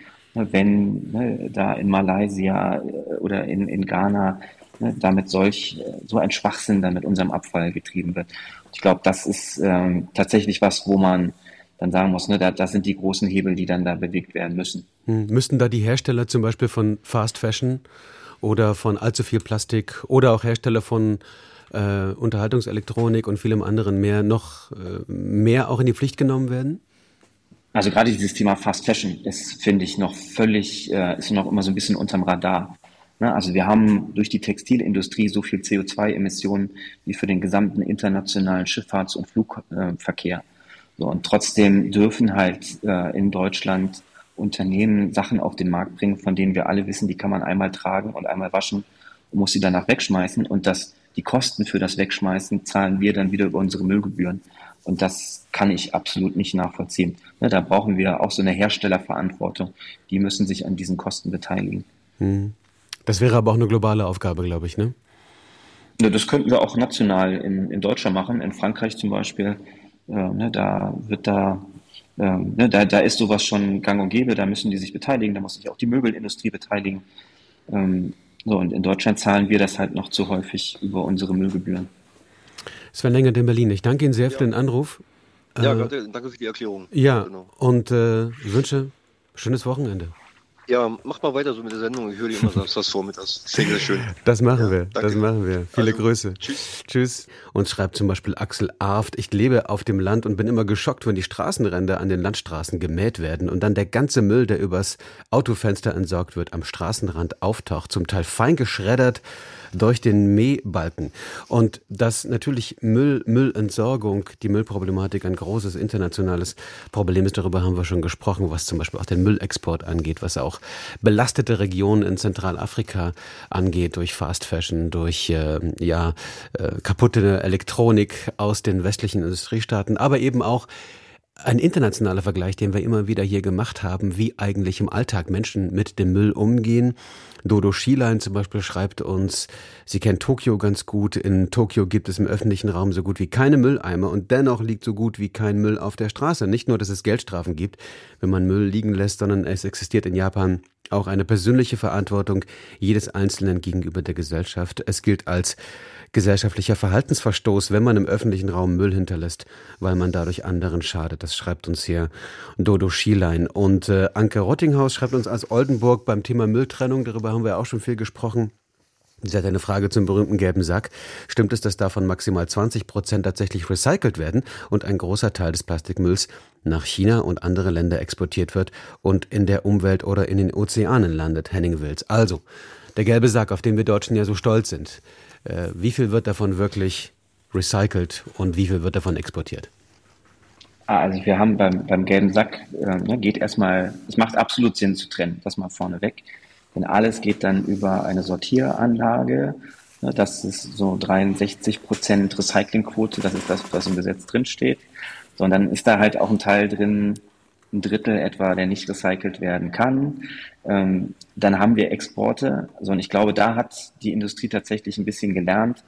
wenn da in Malaysia oder in Ghana damit so ein Schwachsinn dann mit unserem Abfall getrieben wird. Ich glaube, das ist tatsächlich was, wo man dann sagen muss, das sind die großen Hebel, die dann da bewegt werden müssen. Müssten da die Hersteller zum Beispiel von Fast Fashion oder von allzu viel Plastik oder auch Hersteller von Unterhaltungselektronik und vielem anderen mehr noch mehr auch in die Pflicht genommen werden? Also gerade dieses Thema Fast Fashion ist, finde ich, noch völlig, ist noch immer so ein bisschen unterm Radar. Also wir haben durch die Textilindustrie so viel CO2-Emissionen wie für den gesamten internationalen Schifffahrts- und Flugverkehr. So, und trotzdem dürfen halt in Deutschland Unternehmen Sachen auf den Markt bringen, von denen wir alle wissen, die kann man einmal tragen und einmal waschen und muss sie danach wegschmeißen. Und die Kosten für das Wegschmeißen zahlen wir dann wieder über unsere Müllgebühren. Und das kann ich absolut nicht nachvollziehen. Da brauchen wir auch so eine Herstellerverantwortung. Die müssen sich an diesen Kosten beteiligen. Das wäre aber auch eine globale Aufgabe, glaube ich, ne? Ja, das könnten wir auch national in Deutschland machen. In Frankreich zum Beispiel, da ist sowas schon gang und gäbe. Da müssen die sich beteiligen. Da muss sich auch die Möbelindustrie beteiligen. Und in Deutschland zahlen wir das halt noch zu häufig über unsere Müllgebühren. Sven Lengert in Berlin. Ich danke Ihnen sehr für den Anruf. Ja, danke für die Erklärung. Ja, genau. Und wünsche schönes Wochenende. Ja, mach mal weiter so mit der Sendung. Ich höre die immer samstags vormittags. Sehr schön. Das machen wir, danke. das machen wir. Viele Also, Grüße. Tschüss. Tschüss. Und schreibt zum Beispiel Axel Arft: Ich lebe auf dem Land und bin immer geschockt, wenn die Straßenränder an den Landstraßen gemäht werden und dann der ganze Müll, der übers Autofenster entsorgt wird, am Straßenrand auftaucht, zum Teil fein geschreddert durch den Mähbalken. Und dass natürlich Müllentsorgung, die Müllproblematik ein großes internationales Problem ist, darüber haben wir schon gesprochen, was zum Beispiel auch den Müllexport angeht, was auch belastete Regionen in Zentralafrika angeht, durch Fast Fashion, durch kaputte Elektronik aus den westlichen Industriestaaten, aber eben auch ein internationaler Vergleich, den wir immer wieder hier gemacht haben, wie eigentlich im Alltag Menschen mit dem Müll umgehen. Dodo Schielein zum Beispiel schreibt uns, sie kennt Tokio ganz gut. In Tokio gibt es im öffentlichen Raum so gut wie keine Mülleimer und dennoch liegt so gut wie kein Müll auf der Straße. Nicht nur, dass es Geldstrafen gibt, wenn man Müll liegen lässt, sondern es existiert in Japan auch eine persönliche Verantwortung jedes Einzelnen gegenüber der Gesellschaft. Es gilt als gesellschaftlicher Verhaltensverstoß, wenn man im öffentlichen Raum Müll hinterlässt, weil man dadurch anderen schadet. Das schreibt uns hier Dodo Schielein. Und Anke Rottinghaus schreibt uns aus Oldenburg beim Thema Mülltrennung, darüber haben wir auch schon viel gesprochen. Sie hat eine Frage zum berühmten gelben Sack. Stimmt es, dass davon maximal 20% tatsächlich recycelt werden und ein großer Teil des Plastikmülls nach China und andere Länder exportiert wird und in der Umwelt oder in den Ozeanen landet? Henning Wills. Also, der gelbe Sack, auf den wir Deutschen ja so stolz sind. Wie viel wird davon wirklich recycelt und wie viel wird davon exportiert? Also wir haben beim gelben Sack, geht erstmal, es macht absolut Sinn zu trennen, das mal vorneweg. Denn alles geht dann über eine Sortieranlage. Das ist so 63% Recyclingquote, das ist das, was im Gesetz drinsteht. So, und dann ist da halt auch ein Teil drin, ein Drittel etwa, der nicht recycelt werden kann. Dann haben wir Exporte. Also, und ich glaube, da hat die Industrie tatsächlich ein bisschen gelernt.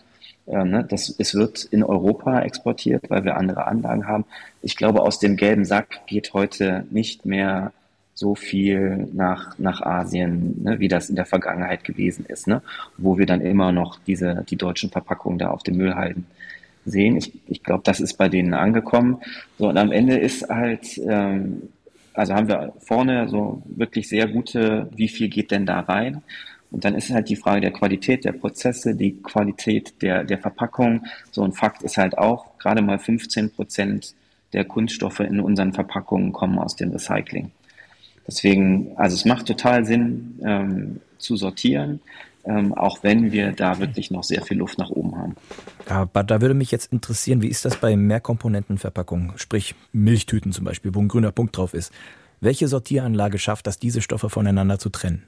Es wird in Europa exportiert, weil wir andere Anlagen haben. Ich glaube, aus dem gelben Sack geht heute nicht mehr so viel nach Asien, wie das in der Vergangenheit gewesen ist, wo wir dann immer noch die deutschen Verpackungen da auf dem Müllhalden sehen. Ich glaube, das ist bei denen angekommen. So, und am Ende ist halt, also haben wir vorne so wirklich sehr gute, wie viel geht denn da rein? Und dann ist halt die Frage der Qualität der Prozesse, die Qualität der Verpackung. So ein Fakt ist halt auch, gerade mal 15% der Kunststoffe in unseren Verpackungen kommen aus dem Recycling. Deswegen, also es macht total Sinn, zu sortieren, auch wenn wir da wirklich noch sehr viel Luft nach oben haben. Aber da würde mich jetzt interessieren, wie ist das bei Mehrkomponentenverpackungen, sprich Milchtüten zum Beispiel, wo ein grüner Punkt drauf ist. Welche Sortieranlage schafft das, diese Stoffe voneinander zu trennen?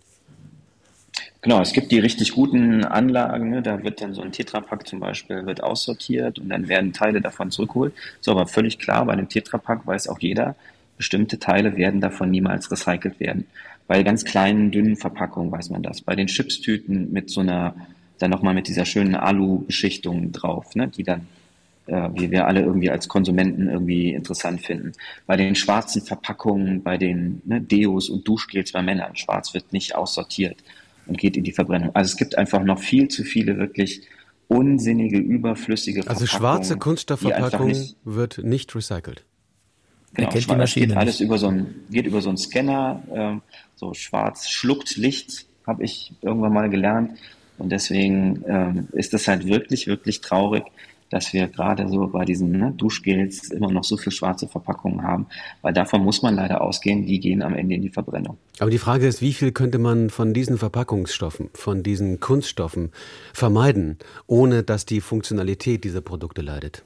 Genau, es gibt die richtig guten Anlagen, da wird dann so ein Tetrapack zum Beispiel wird aussortiert und dann werden Teile davon zurückgeholt. So, aber völlig klar, bei einem Tetrapack weiß auch jeder, bestimmte Teile werden davon niemals recycelt werden. Bei ganz kleinen, dünnen Verpackungen weiß man das. Bei den Chipstüten mit so einer, dann nochmal mit dieser schönen Alu-Beschichtung drauf, die dann, wie wir alle irgendwie als Konsumenten irgendwie interessant finden. Bei den schwarzen Verpackungen, bei den Deos und Duschgels bei Männern, schwarz wird nicht aussortiert und geht in die Verbrennung. Also es gibt einfach noch viel zu viele wirklich unsinnige, überflüssige Verpackungen. Also schwarze Kunststoffverpackung wird nicht recycelt. Genau, kennt die Maschine geht alles über so einen Scanner, so schwarz schluckt Licht, habe ich irgendwann mal gelernt. Und deswegen ist das halt wirklich, wirklich traurig, dass wir gerade so bei diesen Duschgels immer noch so viel schwarze Verpackungen haben. Weil davon muss man leider ausgehen, die gehen am Ende in die Verbrennung. Aber die Frage ist, wie viel könnte man von diesen Verpackungsstoffen, von diesen Kunststoffen vermeiden, ohne dass die Funktionalität dieser Produkte leidet?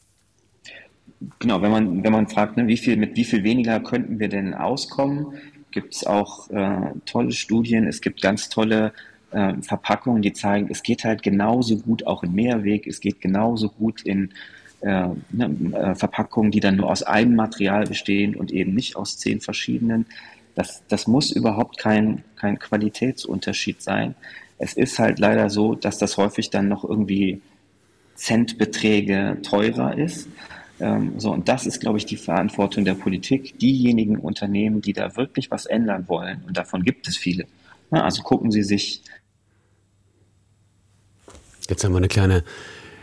Genau, wenn man fragt, mit wie viel weniger könnten wir denn auskommen, gibt es auch tolle Studien. Es gibt ganz tolle Verpackungen, die zeigen, es geht halt genauso gut auch in Mehrweg, es geht genauso gut in Verpackungen, die dann nur aus einem Material bestehen und eben nicht aus 10 verschiedenen. Das muss überhaupt kein Qualitätsunterschied sein. Es ist halt leider so, dass das häufig dann noch irgendwie Centbeträge teurer ist. Und das ist, glaube ich, die Verantwortung der Politik, diejenigen Unternehmen, die da wirklich was ändern wollen, und davon gibt es viele. Also gucken Sie sich. Jetzt haben wir eine kleine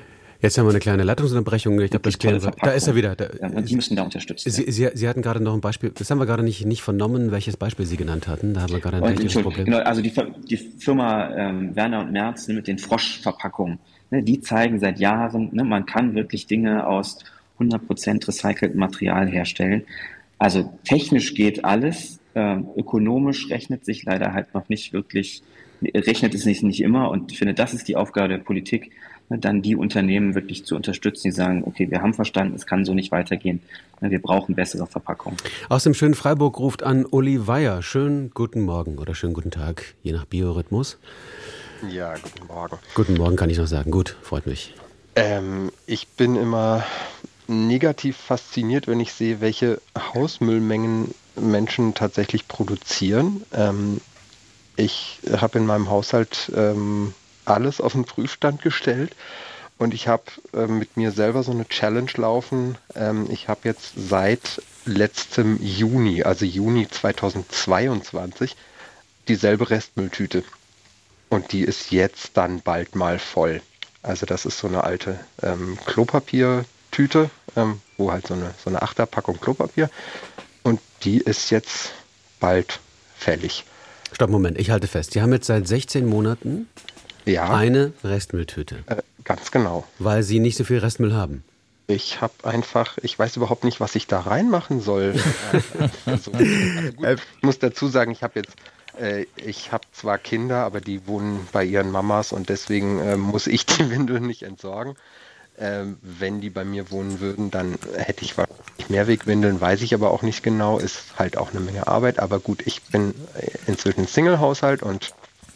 Jetzt haben wir eine kleine Leitungsunterbrechung. Ich glaube, das klären wir. Da ist er wieder. Die müssen da unterstützt werden. Sie hatten gerade noch ein Beispiel, das haben wir gerade nicht vernommen, welches Beispiel Sie genannt hatten. Da haben wir gerade ein technisches Problem. Genau, also die Firma Werner und Merz mit den Froschverpackungen, ne, die zeigen seit Jahren, ne, man kann wirklich Dinge aus 100% recyceltem Material herstellen. Also technisch geht alles, ökonomisch rechnet sich leider halt noch nicht wirklich, rechnet es nicht immer, und ich finde, das ist die Aufgabe der Politik, dann die Unternehmen wirklich zu unterstützen, die sagen, okay, wir haben verstanden, es kann so nicht weitergehen. Wir brauchen bessere Verpackungen. Aus dem schönen Freiburg ruft an Uli Weyer. Schönen guten Morgen oder schönen guten Tag, je nach Biorhythmus. Ja, guten Morgen. Guten Morgen kann ich noch sagen. Gut, freut mich. Ich bin immer negativ fasziniert, wenn ich sehe, welche Hausmüllmengen Menschen tatsächlich produzieren. Ich habe in meinem Haushalt alles auf den Prüfstand gestellt und ich habe mit mir selber so eine Challenge laufen. Ich habe jetzt seit letztem Juni, also Juni 2022, dieselbe Restmülltüte und die ist jetzt dann bald mal voll. Also das ist so eine alte Klopapiertüte, wo halt so eine Achterpackung Klopapier, und die ist jetzt bald fällig. Stopp, Moment, ich halte fest. Sie haben jetzt seit 16 Monaten eine Restmülltüte. Ganz genau. Weil Sie nicht so viel Restmüll haben. Ich weiß überhaupt nicht, was ich da reinmachen soll. Also gut, ich muss dazu sagen, ich habe zwar Kinder, aber die wohnen bei ihren Mamas und deswegen muss ich die Windeln nicht entsorgen. Wenn die bei mir wohnen würden, dann hätte ich wahrscheinlich Mehrwegwindeln, weiß ich aber auch nicht genau, ist halt auch eine Menge Arbeit. Aber gut, ich bin inzwischen Single-Haushalt und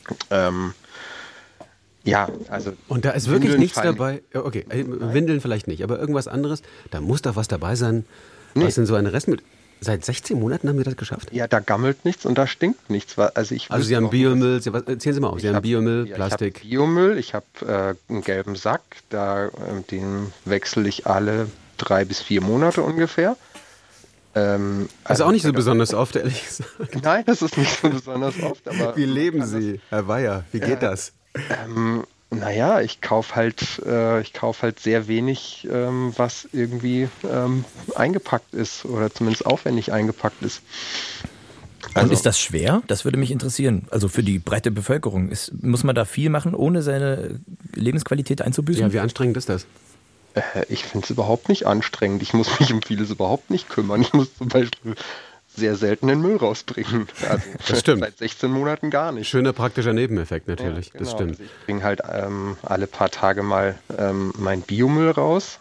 ja, also. Und da ist wirklich nichts dabei. Okay, Windeln vielleicht nicht, aber irgendwas anderes. Da muss doch was dabei sein. Nee. Was denn so eine Restmüll? Seit 16 Monaten haben wir das geschafft? Ja, da gammelt nichts und da stinkt nichts. Also Sie haben Biomüll, erzählen Sie mal auf. Sie haben Biomüll, Plastik. Ich habe Biomüll, ich habe einen gelben Sack, den wechsle ich alle 3 bis 4 Monate ungefähr. Also auch nicht so besonders oft, ehrlich gesagt. Nein, das ist nicht so besonders oft. Aber wie leben Sie, Herr Weyer? Wie geht das? Naja, ich kaufe halt sehr wenig, was irgendwie eingepackt ist oder zumindest aufwendig eingepackt ist. Also, und ist das schwer? Das würde mich interessieren. Also für die breite Bevölkerung. Muss man da viel machen, ohne seine Lebensqualität einzubüßen? Ja, wie anstrengend ist das? Ich finde es überhaupt nicht anstrengend. Ich muss mich um vieles überhaupt nicht kümmern. Ich muss zum Beispiel sehr selten den Müll rausbringen. Also das stimmt. Seit 16 Monaten gar nicht. Schöner praktischer Nebeneffekt natürlich. Ja, genau. Das stimmt. Also ich bringe halt alle paar Tage mal mein Biomüll raus.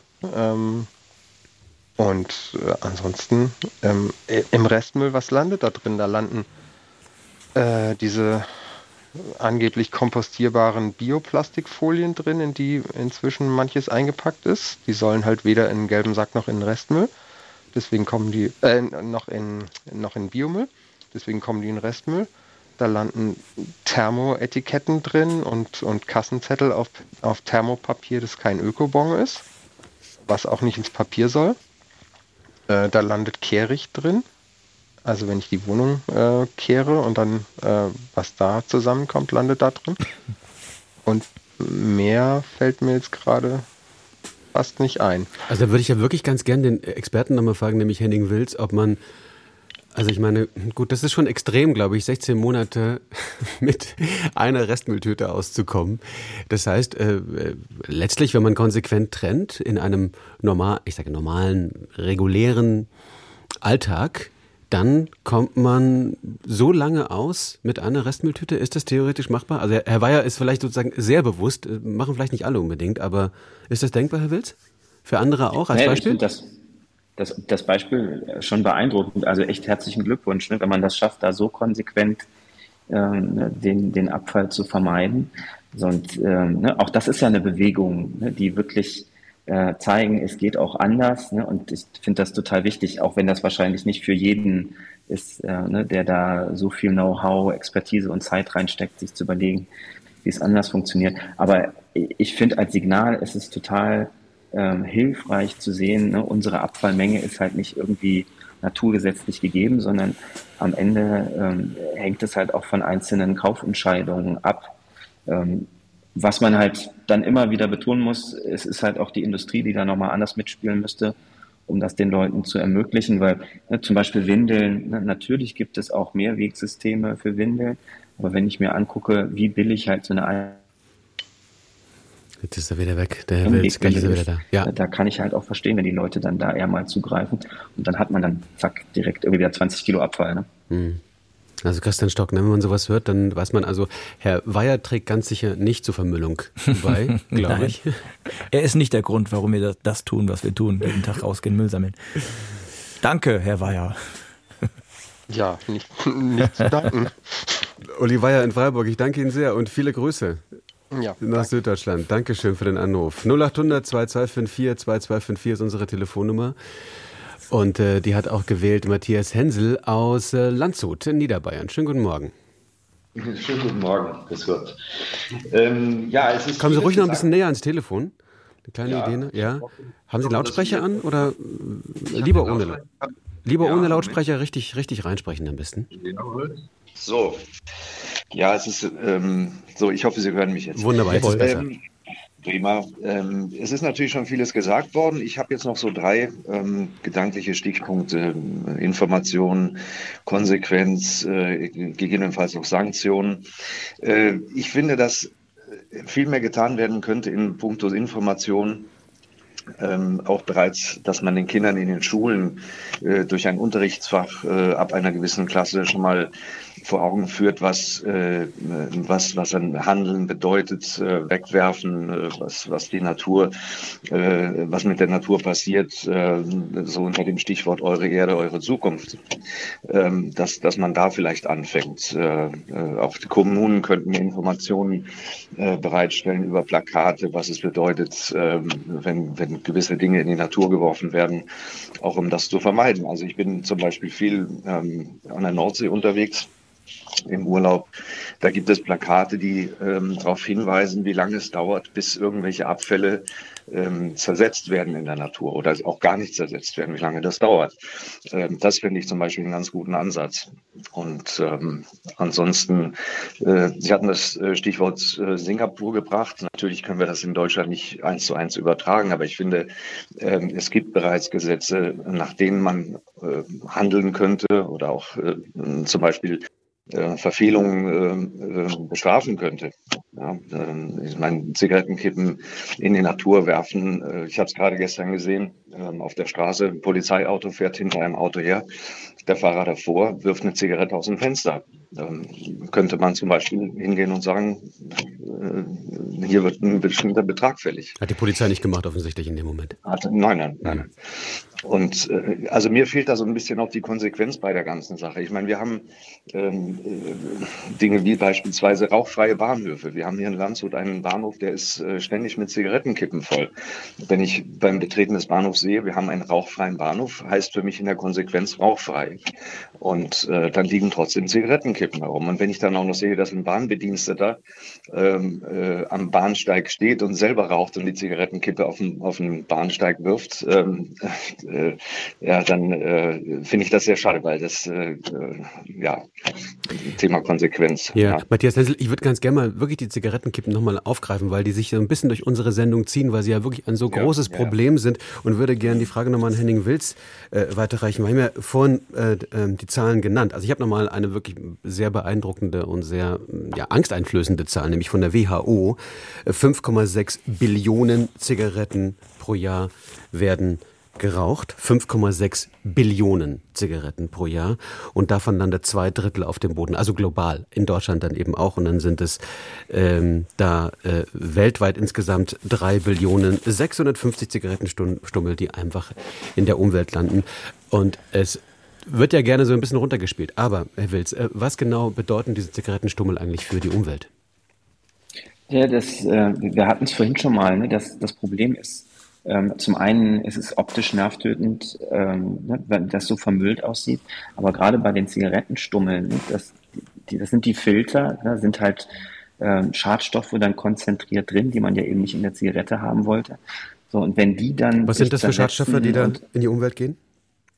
Ansonsten im Restmüll, was landet da drin? Da landen diese angeblich kompostierbaren Bioplastikfolien drin, in die inzwischen manches eingepackt ist. Die sollen halt weder in den gelben Sack noch in den Restmüll. Deswegen kommen die noch in Biomüll. Deswegen kommen die in Restmüll. Da landen Thermoetiketten drin und Kassenzettel auf Thermopapier, das kein Ökobon ist, was auch nicht ins Papier soll. Da landet Kehricht drin. Also wenn ich die Wohnung kehre und dann was da zusammenkommt, landet da drin. Und mehr fällt mir jetzt gerade fast nicht ein. Also da würde ich ja wirklich ganz gern den Experten nochmal fragen, nämlich Henning Wilz, ob man, also ich meine, gut, das ist schon extrem, glaube ich, 16 Monate mit einer Restmülltüte auszukommen. Das heißt, letztlich, wenn man konsequent trennt in einem normalen, regulären Alltag, dann kommt man so lange aus mit einer Restmülltüte. Ist das theoretisch machbar? Also Herr Weyer ist vielleicht sozusagen sehr bewusst, machen vielleicht nicht alle unbedingt, aber ist das denkbar, Herr Wilz? Für andere auch als Beispiel? Ich finde das Beispiel schon beeindruckend. Also echt herzlichen Glückwunsch, ne, wenn man das schafft, da so konsequent den Abfall zu vermeiden. Und auch das ist ja eine Bewegung, ne, die wirklich zeigen, es geht auch anders, ne? Und ich finde das total wichtig, auch wenn das wahrscheinlich nicht für jeden ist, der da so viel Know-how, Expertise und Zeit reinsteckt, sich zu überlegen, wie es anders funktioniert. Aber ich finde, als Signal ist es total hilfreich zu sehen, ne? Unsere Abfallmenge ist halt nicht irgendwie naturgesetzlich gegeben, sondern am Ende hängt es halt auch von einzelnen Kaufentscheidungen ab. was man halt dann immer wieder betonen muss, es ist halt auch die Industrie, die da nochmal anders mitspielen müsste, um das den Leuten zu ermöglichen, weil zum Beispiel Windeln, natürlich gibt es auch Mehrwegsysteme für Windeln, aber wenn ich mir angucke, wie billig halt so eine Jetzt ist er wieder weg, der Herr Wilz, gleich ist er wieder da. Ja. Da kann ich halt auch verstehen, wenn die Leute dann da eher mal zugreifen und dann hat man dann, zack, direkt irgendwie wieder 20 Kilo Abfall. Ne? Also Christian Stock, wenn man sowas hört, dann weiß man also, Herr Weyer trägt ganz sicher nicht zur Vermüllung bei, glaube ich. Er ist nicht der Grund, warum wir das tun, was wir tun, jeden Tag rausgehen, Müll sammeln. Danke, Herr Weyer. Ja, nicht zu danken. Uli Weyer in Freiburg, ich danke Ihnen sehr und viele Grüße. Ja, nach Süddeutschland. Dankeschön für den Anruf. 0800 2254 2254 ist unsere Telefonnummer. Und die hat auch gewählt Matthias Hensel aus Landshut in Niederbayern. Schönen guten Morgen. Schönen guten Morgen, grüß Gott. Es ist Kommen Sie ruhig noch ein bisschen näher ans Telefon. Eine kleine Ja. Idee, ne? Ja. Haben Sie Lautsprecher an oder lieber ohne? Lieber ohne Lautsprecher richtig reinsprechen am besten. So. Ja, es ist so, ich hoffe, Sie hören mich jetzt. Wunderbar, jetzt ist besser. Prima. Es ist natürlich schon vieles gesagt worden. Ich habe jetzt noch so 3 gedankliche Stichpunkte. Information, Konsequenz, gegebenenfalls auch Sanktionen. Ich finde, dass viel mehr getan werden könnte in puncto Information. Auch bereits, dass man den Kindern in den Schulen durch ein Unterrichtsfach ab einer gewissen Klasse schon mal vor Augen führt, was ein Handeln bedeutet, wegwerfen, was die Natur, was mit der Natur passiert, so unter dem Stichwort eure Erde, eure Zukunft, dass man da vielleicht anfängt. Auch die Kommunen könnten Informationen bereitstellen über Plakate, was es bedeutet, wenn gewisse Dinge in die Natur geworfen werden, auch um das zu vermeiden. Also ich bin zum Beispiel viel an der Nordsee unterwegs im Urlaub. Da gibt es Plakate, die darauf hinweisen, wie lange es dauert, bis irgendwelche Abfälle zersetzt werden in der Natur oder auch gar nicht zersetzt werden, wie lange das dauert. Das finde ich zum Beispiel einen ganz guten Ansatz. Und ansonsten, Sie hatten das Stichwort Singapur gebracht. Natürlich können wir das in Deutschland nicht 1:1 übertragen, aber ich finde, es gibt bereits Gesetze, nach denen man handeln könnte oder auch zum Beispiel Verfehlungen bestrafen könnte. Ja, ich meine, Zigarettenkippen in die Natur werfen. Ich habe es gerade gestern gesehen, auf der Straße, ein Polizeiauto fährt hinter einem Auto her, der Fahrer davor wirft eine Zigarette aus dem Fenster. Könnte man zum Beispiel hingehen und sagen, hier wird ein bestimmter Betrag fällig. Hat die Polizei nicht gemacht offensichtlich in dem Moment. Nein. Und also mir fehlt da so ein bisschen auch die Konsequenz bei der ganzen Sache. Ich meine, wir haben Dinge wie beispielsweise rauchfreie Bahnhöfe. Wir haben hier in Landshut einen Bahnhof, der ist ständig mit Zigarettenkippen voll. Wenn ich beim Betreten des Bahnhofs sehe, wir haben einen rauchfreien Bahnhof, heißt für mich in der Konsequenz rauchfrei. Und dann liegen trotzdem Zigarettenkippen herum. Und wenn ich dann auch noch sehe, dass ein Bahnbediensteter am Bahnsteig steht und selber raucht und die Zigarettenkippe auf den Bahnsteig wirft, dann finde ich das sehr schade, weil das Thema Konsequenz. Ja. Matthias Hensel, ich würde ganz gerne mal wirklich die Zigarettenkippen nochmal aufgreifen, weil die sich so ein bisschen durch unsere Sendung ziehen, weil sie ja wirklich ein so großes Problem sind, und würde gerne die Frage nochmal an Henning Wilz weiterreichen. Wir haben ja vorhin die Zahlen genannt. Also ich habe nochmal eine wirklich sehr beeindruckende und sehr angsteinflößende Zahl, nämlich von der WHO. 5,6 Billionen Zigaretten pro Jahr werden geraucht, 5,6 Billionen Zigaretten pro Jahr, und davon dann 2/3 auf dem Boden, also global, in Deutschland dann eben auch, und dann sind es weltweit insgesamt 3 Billionen 650 Zigarettenstummel, die einfach in der Umwelt landen, und es wird ja gerne so ein bisschen runtergespielt, aber Herr Wilz, was genau bedeuten diese Zigarettenstummel eigentlich für die Umwelt? Ja, wir hatten es vorhin schon mal, ne? Das Problem ist, zum einen ist es optisch nervtötend, wenn das so vermüllt aussieht, aber gerade bei den Zigarettenstummeln, das sind die Filter, da sind halt Schadstoffe dann konzentriert drin, die man ja eben nicht in der Zigarette haben wollte. So, und wenn die dann... Was sind das für Schadstoffe, die dann in die Umwelt gehen?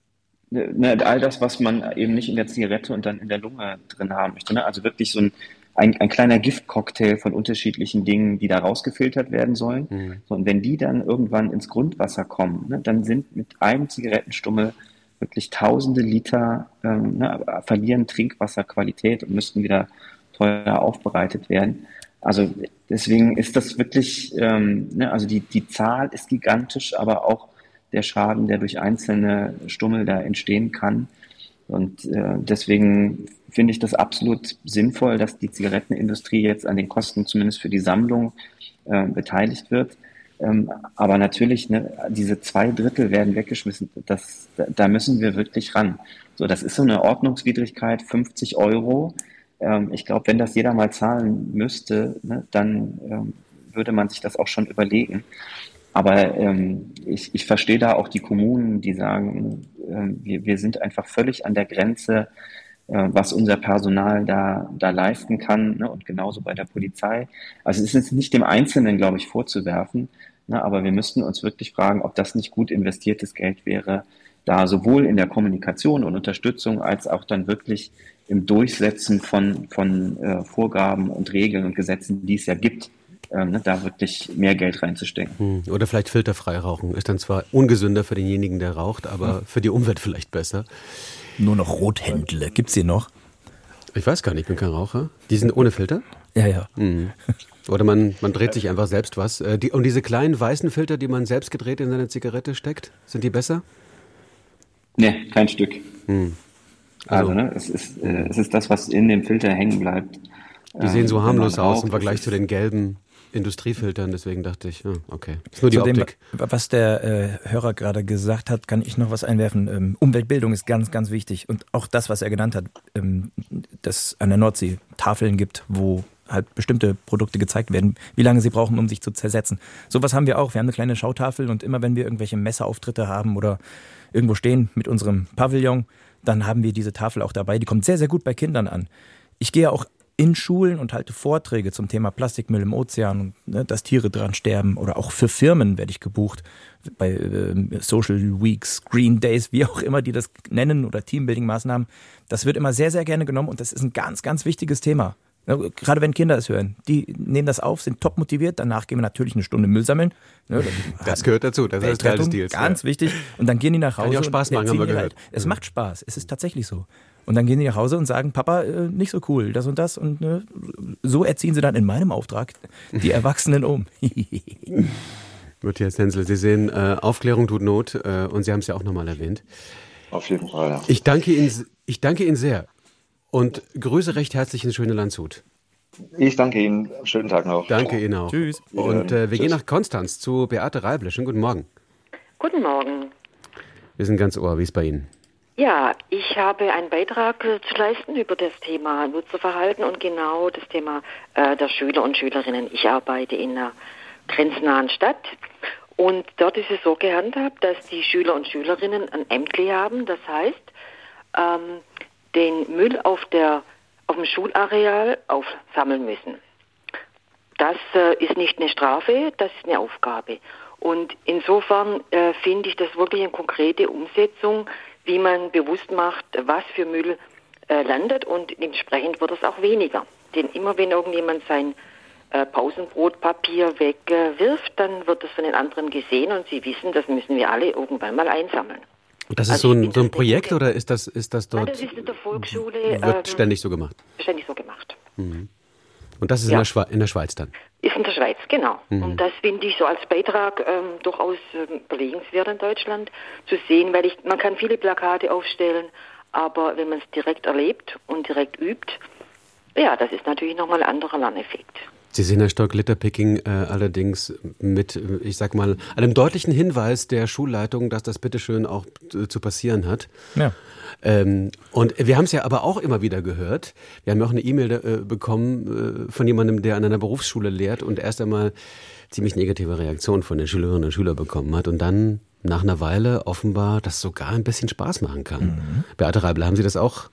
All das, was man eben nicht in der Zigarette und dann in der Lunge drin haben möchte. Ne? Also wirklich ein kleiner Giftcocktail von unterschiedlichen Dingen, die da rausgefiltert werden sollen. So, und wenn die dann irgendwann ins Grundwasser kommen, ne, dann sind mit einem Zigarettenstummel wirklich tausende Liter verlieren Trinkwasserqualität und müssten wieder teuer aufbereitet werden. Also deswegen ist das wirklich, also die Zahl ist gigantisch, aber auch der Schaden, der durch einzelne Stummel da entstehen kann. Und deswegen finde ich das absolut sinnvoll, dass die Zigarettenindustrie jetzt an den Kosten zumindest für die Sammlung beteiligt wird. Aber natürlich, ne, diese 2/3 werden weggeschmissen. Da müssen wir wirklich ran. So, das ist so eine Ordnungswidrigkeit, 50 €. Ich glaube, wenn das jeder mal zahlen müsste, ne, dann würde man sich das auch schon überlegen. Aber ich verstehe da auch die Kommunen, die sagen, wir sind einfach völlig an der Grenze, was unser Personal da leisten kann, ne? Und genauso bei der Polizei. Also es ist jetzt nicht dem Einzelnen, glaube ich, vorzuwerfen, ne? Aber wir müssten uns wirklich fragen, ob das nicht gut investiertes Geld wäre, da sowohl in der Kommunikation und Unterstützung als auch dann wirklich im Durchsetzen von Vorgaben und Regeln und Gesetzen, die es ja gibt, da wirklich mehr Geld reinzustecken. Oder vielleicht filterfrei rauchen. Ist dann zwar ungesünder für denjenigen, der raucht, aber für die Umwelt vielleicht besser. Nur noch Rothändle. Gibt's die noch? Ich weiß gar nicht, ich bin kein Raucher. Die sind ohne Filter? Ja. Oder man dreht sich einfach selbst was. Und diese kleinen weißen Filter, die man selbst gedreht in seine Zigarette steckt, sind die besser? Nee, kein Stück. Also ne, es ist das, was in dem Filter hängen bleibt. Die sehen so harmlos aus im Vergleich zu den gelben Industriefiltern, deswegen dachte ich, okay. Ist nur die Optik. Was der Hörer gerade gesagt hat, kann ich noch was einwerfen. Umweltbildung ist ganz, ganz wichtig. Und auch das, was er genannt hat, dass an der Nordsee Tafeln gibt, wo halt bestimmte Produkte gezeigt werden, wie lange sie brauchen, um sich zu zersetzen. Sowas haben wir auch. Wir haben eine kleine Schautafel und immer wenn wir irgendwelche Messeauftritte haben oder irgendwo stehen mit unserem Pavillon, dann haben wir diese Tafel auch dabei. Die kommt sehr, sehr gut bei Kindern an. Ich gehe auch in Schulen und halte Vorträge zum Thema Plastikmüll im Ozean und dass Tiere dran sterben. Oder auch für Firmen werde ich gebucht, bei Social Weeks, Green Days, wie auch immer die das nennen, oder Teambuilding-Maßnahmen. Das wird immer sehr, sehr gerne genommen und das ist ein ganz, ganz wichtiges Thema. Gerade wenn Kinder es hören, die nehmen das auf, sind top motiviert, danach gehen wir natürlich eine Stunde Müll sammeln. Das gehört dazu, das ist Teil des Deals. Ganz wichtig. Und dann gehen die nach Hause. Kann ja auch Spaß machen, haben wir gehört. Es macht Spaß, es ist tatsächlich so. Und dann gehen die nach Hause und sagen, Papa, nicht so cool, das und das. Und so erziehen sie dann in meinem Auftrag die Erwachsenen um. Matthias Hensel, Sie sehen, Aufklärung tut Not und Sie haben es ja auch nochmal erwähnt. Auf jeden Fall, ja. Ich danke Ihnen sehr und grüße recht herzlich ins schöne Landshut. Ich danke Ihnen, schönen Tag noch. Danke Ihnen auch. Tschüss. Und wir gehen nach Konstanz zu Beate Reible. Schönen guten Morgen. Guten Morgen. Wir sind ganz ohr, wie ist bei Ihnen? Ja, ich habe einen Beitrag zu leisten über das Thema Nutzerverhalten und genau das Thema der Schüler und Schülerinnen. Ich arbeite in einer grenznahen Stadt und dort ist es so gehandhabt, dass die Schüler und Schülerinnen ein Ämtli haben. Das heißt, den Müll auf dem Schulareal aufsammeln müssen. Das ist nicht eine Strafe, das ist eine Aufgabe. Und insofern finde ich das wirklich eine konkrete Umsetzung, wie man bewusst macht, was für Müll landet und entsprechend wird es auch weniger. Denn immer wenn irgendjemand sein Pausenbrotpapier wegwirft, dann wird es von den anderen gesehen und sie wissen, das müssen wir alle irgendwann mal einsammeln. Das ist so ein Projekt oder ist das dort? Nein, das ist in der Volksschule. Wird ständig so gemacht? Ständig so gemacht. Mhm. Und das ist in der Schweiz dann? Ist in der Schweiz, genau. Mhm. Und das finde ich so als Beitrag durchaus überlegenswert in Deutschland zu sehen, weil man kann viele Plakate aufstellen, aber wenn man es direkt erlebt und direkt übt, ja, das ist natürlich nochmal ein anderer Lerneffekt. Sie sehen, Herr Stock-Litterpicking, allerdings mit, ich sag mal, einem deutlichen Hinweis der Schulleitung, dass das bitteschön auch zu passieren hat. Ja. Und wir haben es ja aber auch immer wieder gehört. Wir haben ja auch eine E-Mail bekommen von jemandem, der an einer Berufsschule lehrt und erst einmal ziemlich negative Reaktionen von den Schülerinnen und Schülern bekommen hat und dann nach einer Weile offenbar das sogar ein bisschen Spaß machen kann. Mhm. Beate Reible, haben Sie das auch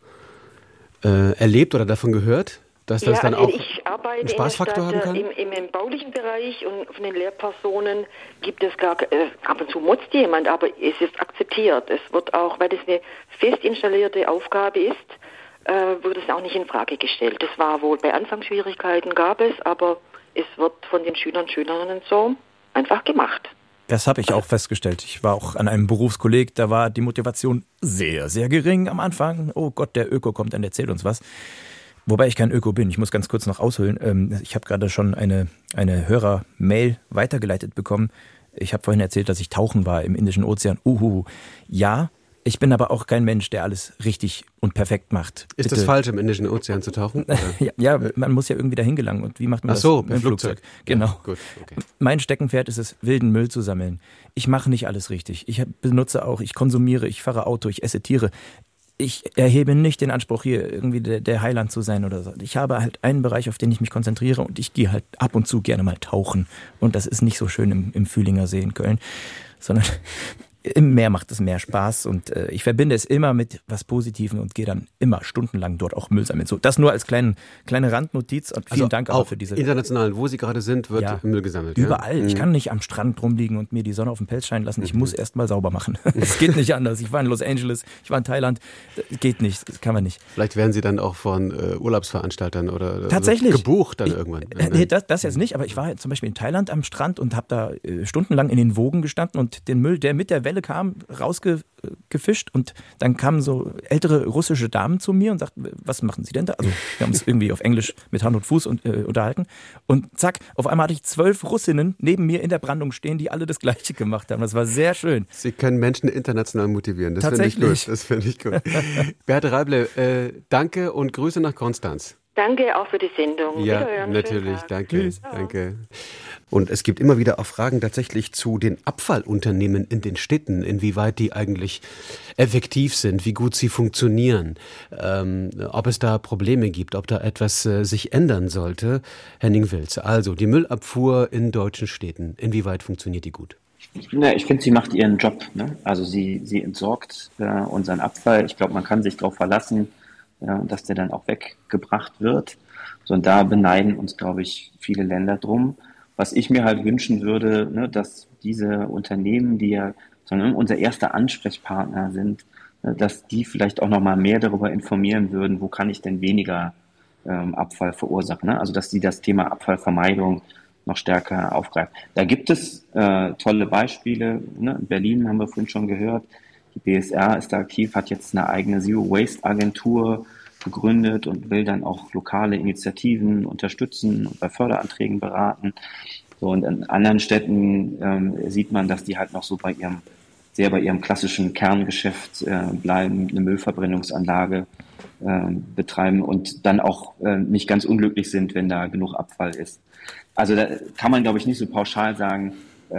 erlebt oder davon gehört? Dass das dann auch einen Spaßfaktor haben kann? Im baulichen Bereich und von den Lehrpersonen gibt es gar, ab und zu motzt jemand, aber es ist akzeptiert. Es wird auch, weil es eine fest installierte Aufgabe ist, wird es auch nicht in Frage gestellt. Das war wohl bei Anfangsschwierigkeiten gab es, aber es wird von den Schülern und Schülerinnen so einfach gemacht. Das habe ich auch festgestellt. Ich war auch an einem Berufskolleg, da war die Motivation sehr, sehr gering am Anfang. Oh Gott, der Öko kommt und erzählt uns was. Wobei ich kein Öko bin. Ich muss ganz kurz noch ausholen. Ich habe gerade schon eine Hörer-Mail weitergeleitet bekommen. Ich habe vorhin erzählt, dass ich tauchen war im Indischen Ozean. Ja, ich bin aber auch kein Mensch, der alles richtig und perfekt macht. Ist das falsch, im Indischen Ozean zu tauchen? Ja, man muss ja irgendwie dahin gelangen. Und wie macht man das? Mit dem Flugzeug. Genau. Ja, gut, okay. Mein Steckenpferd ist es, wilden Müll zu sammeln. Ich mache nicht alles richtig. Ich konsumiere, ich fahre Auto, ich esse Tiere. Ich erhebe nicht den Anspruch, hier irgendwie der Heiland zu sein oder so. Ich habe halt einen Bereich, auf den ich mich konzentriere und ich gehe halt ab und zu gerne mal tauchen. Und das ist nicht so schön im Fühlinger See in Köln, sondern im Meer macht es mehr Spaß und ich verbinde es immer mit was Positivem und gehe dann immer stundenlang dort auch Müll sammeln. So, das nur als kleine Randnotiz und vielen Dank auch für diese... International, wo Sie gerade sind, wird Müll gesammelt. Überall. Ja? Ich kann nicht am Strand rumliegen und mir die Sonne auf den Pelz scheinen lassen. Ich muss erst mal sauber machen. Es geht nicht anders. Ich war in Los Angeles, ich war in Thailand. Geht nicht, das kann man nicht. Vielleicht werden Sie dann auch von Urlaubsveranstaltern oder tatsächlich gebucht dann irgendwann. Nee, das jetzt nicht, aber ich war zum Beispiel in Thailand am Strand und habe da stundenlang in den Wogen gestanden und den Müll, der mit der Welle kam, rausgefischt und dann kamen so ältere russische Damen zu mir und sagten, was machen Sie denn da? Also wir haben uns irgendwie auf Englisch mit Hand und Fuß unterhalten und zack, auf einmal hatte ich 12 Russinnen neben mir in der Brandung stehen, die alle das Gleiche gemacht haben. Das war sehr schön. Sie können Menschen international motivieren. Das finde ich gut. Das finde ich gut. Beate Reible, danke und Grüße nach Konstanz. Danke auch für die Sendung. Ja, natürlich. Danke. Danke. Und es gibt immer wieder auch Fragen tatsächlich zu den Abfallunternehmen in den Städten, inwieweit die eigentlich effektiv sind, wie gut sie funktionieren, ob es da Probleme gibt, ob da etwas sich ändern sollte. Henning Wilz, also die Müllabfuhr in deutschen Städten, inwieweit funktioniert die gut? Ich finde, sie macht ihren Job. Ne? Also sie entsorgt unseren Abfall. Ich glaube, man kann sich darauf verlassen, dass der dann auch weggebracht wird. So, und da beneiden uns, glaube ich, viele Länder drum. Was ich mir halt wünschen würde, ne, dass diese Unternehmen, die ja unser erster Ansprechpartner sind, dass die vielleicht auch noch mal mehr darüber informieren würden, wo kann ich denn weniger Abfall verursachen. Ne? Also dass die das Thema Abfallvermeidung noch stärker aufgreifen. Da gibt es tolle Beispiele. Ne? In Berlin haben wir vorhin schon gehört, die BSR ist da aktiv, hat jetzt eine eigene Zero-Waste-Agentur gegründet und will dann auch lokale Initiativen unterstützen und bei Förderanträgen beraten. So, und in anderen Städten sieht man, dass die halt noch so bei ihrem klassischen Kerngeschäft bleiben, eine Müllverbrennungsanlage betreiben und dann auch nicht ganz unglücklich sind, wenn da genug Abfall ist. Also da kann man, glaube ich, nicht so pauschal sagen,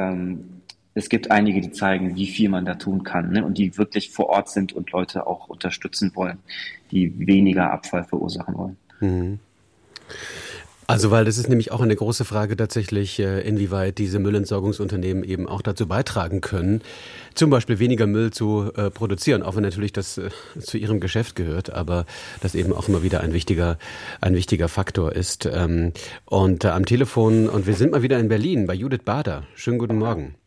es gibt einige, die zeigen, wie viel man da tun kann, ne? Und die wirklich vor Ort sind und Leute auch unterstützen wollen, die weniger Abfall verursachen wollen. Mhm. Also, weil das ist nämlich auch eine große Frage tatsächlich, inwieweit diese Müllentsorgungsunternehmen eben auch dazu beitragen können, zum Beispiel weniger Müll zu produzieren, auch wenn natürlich das zu ihrem Geschäft gehört, aber das eben auch immer wieder ein wichtiger Faktor ist. Und am Telefon, und wir sind mal wieder in Berlin bei Judith Bader. Schönen guten Morgen.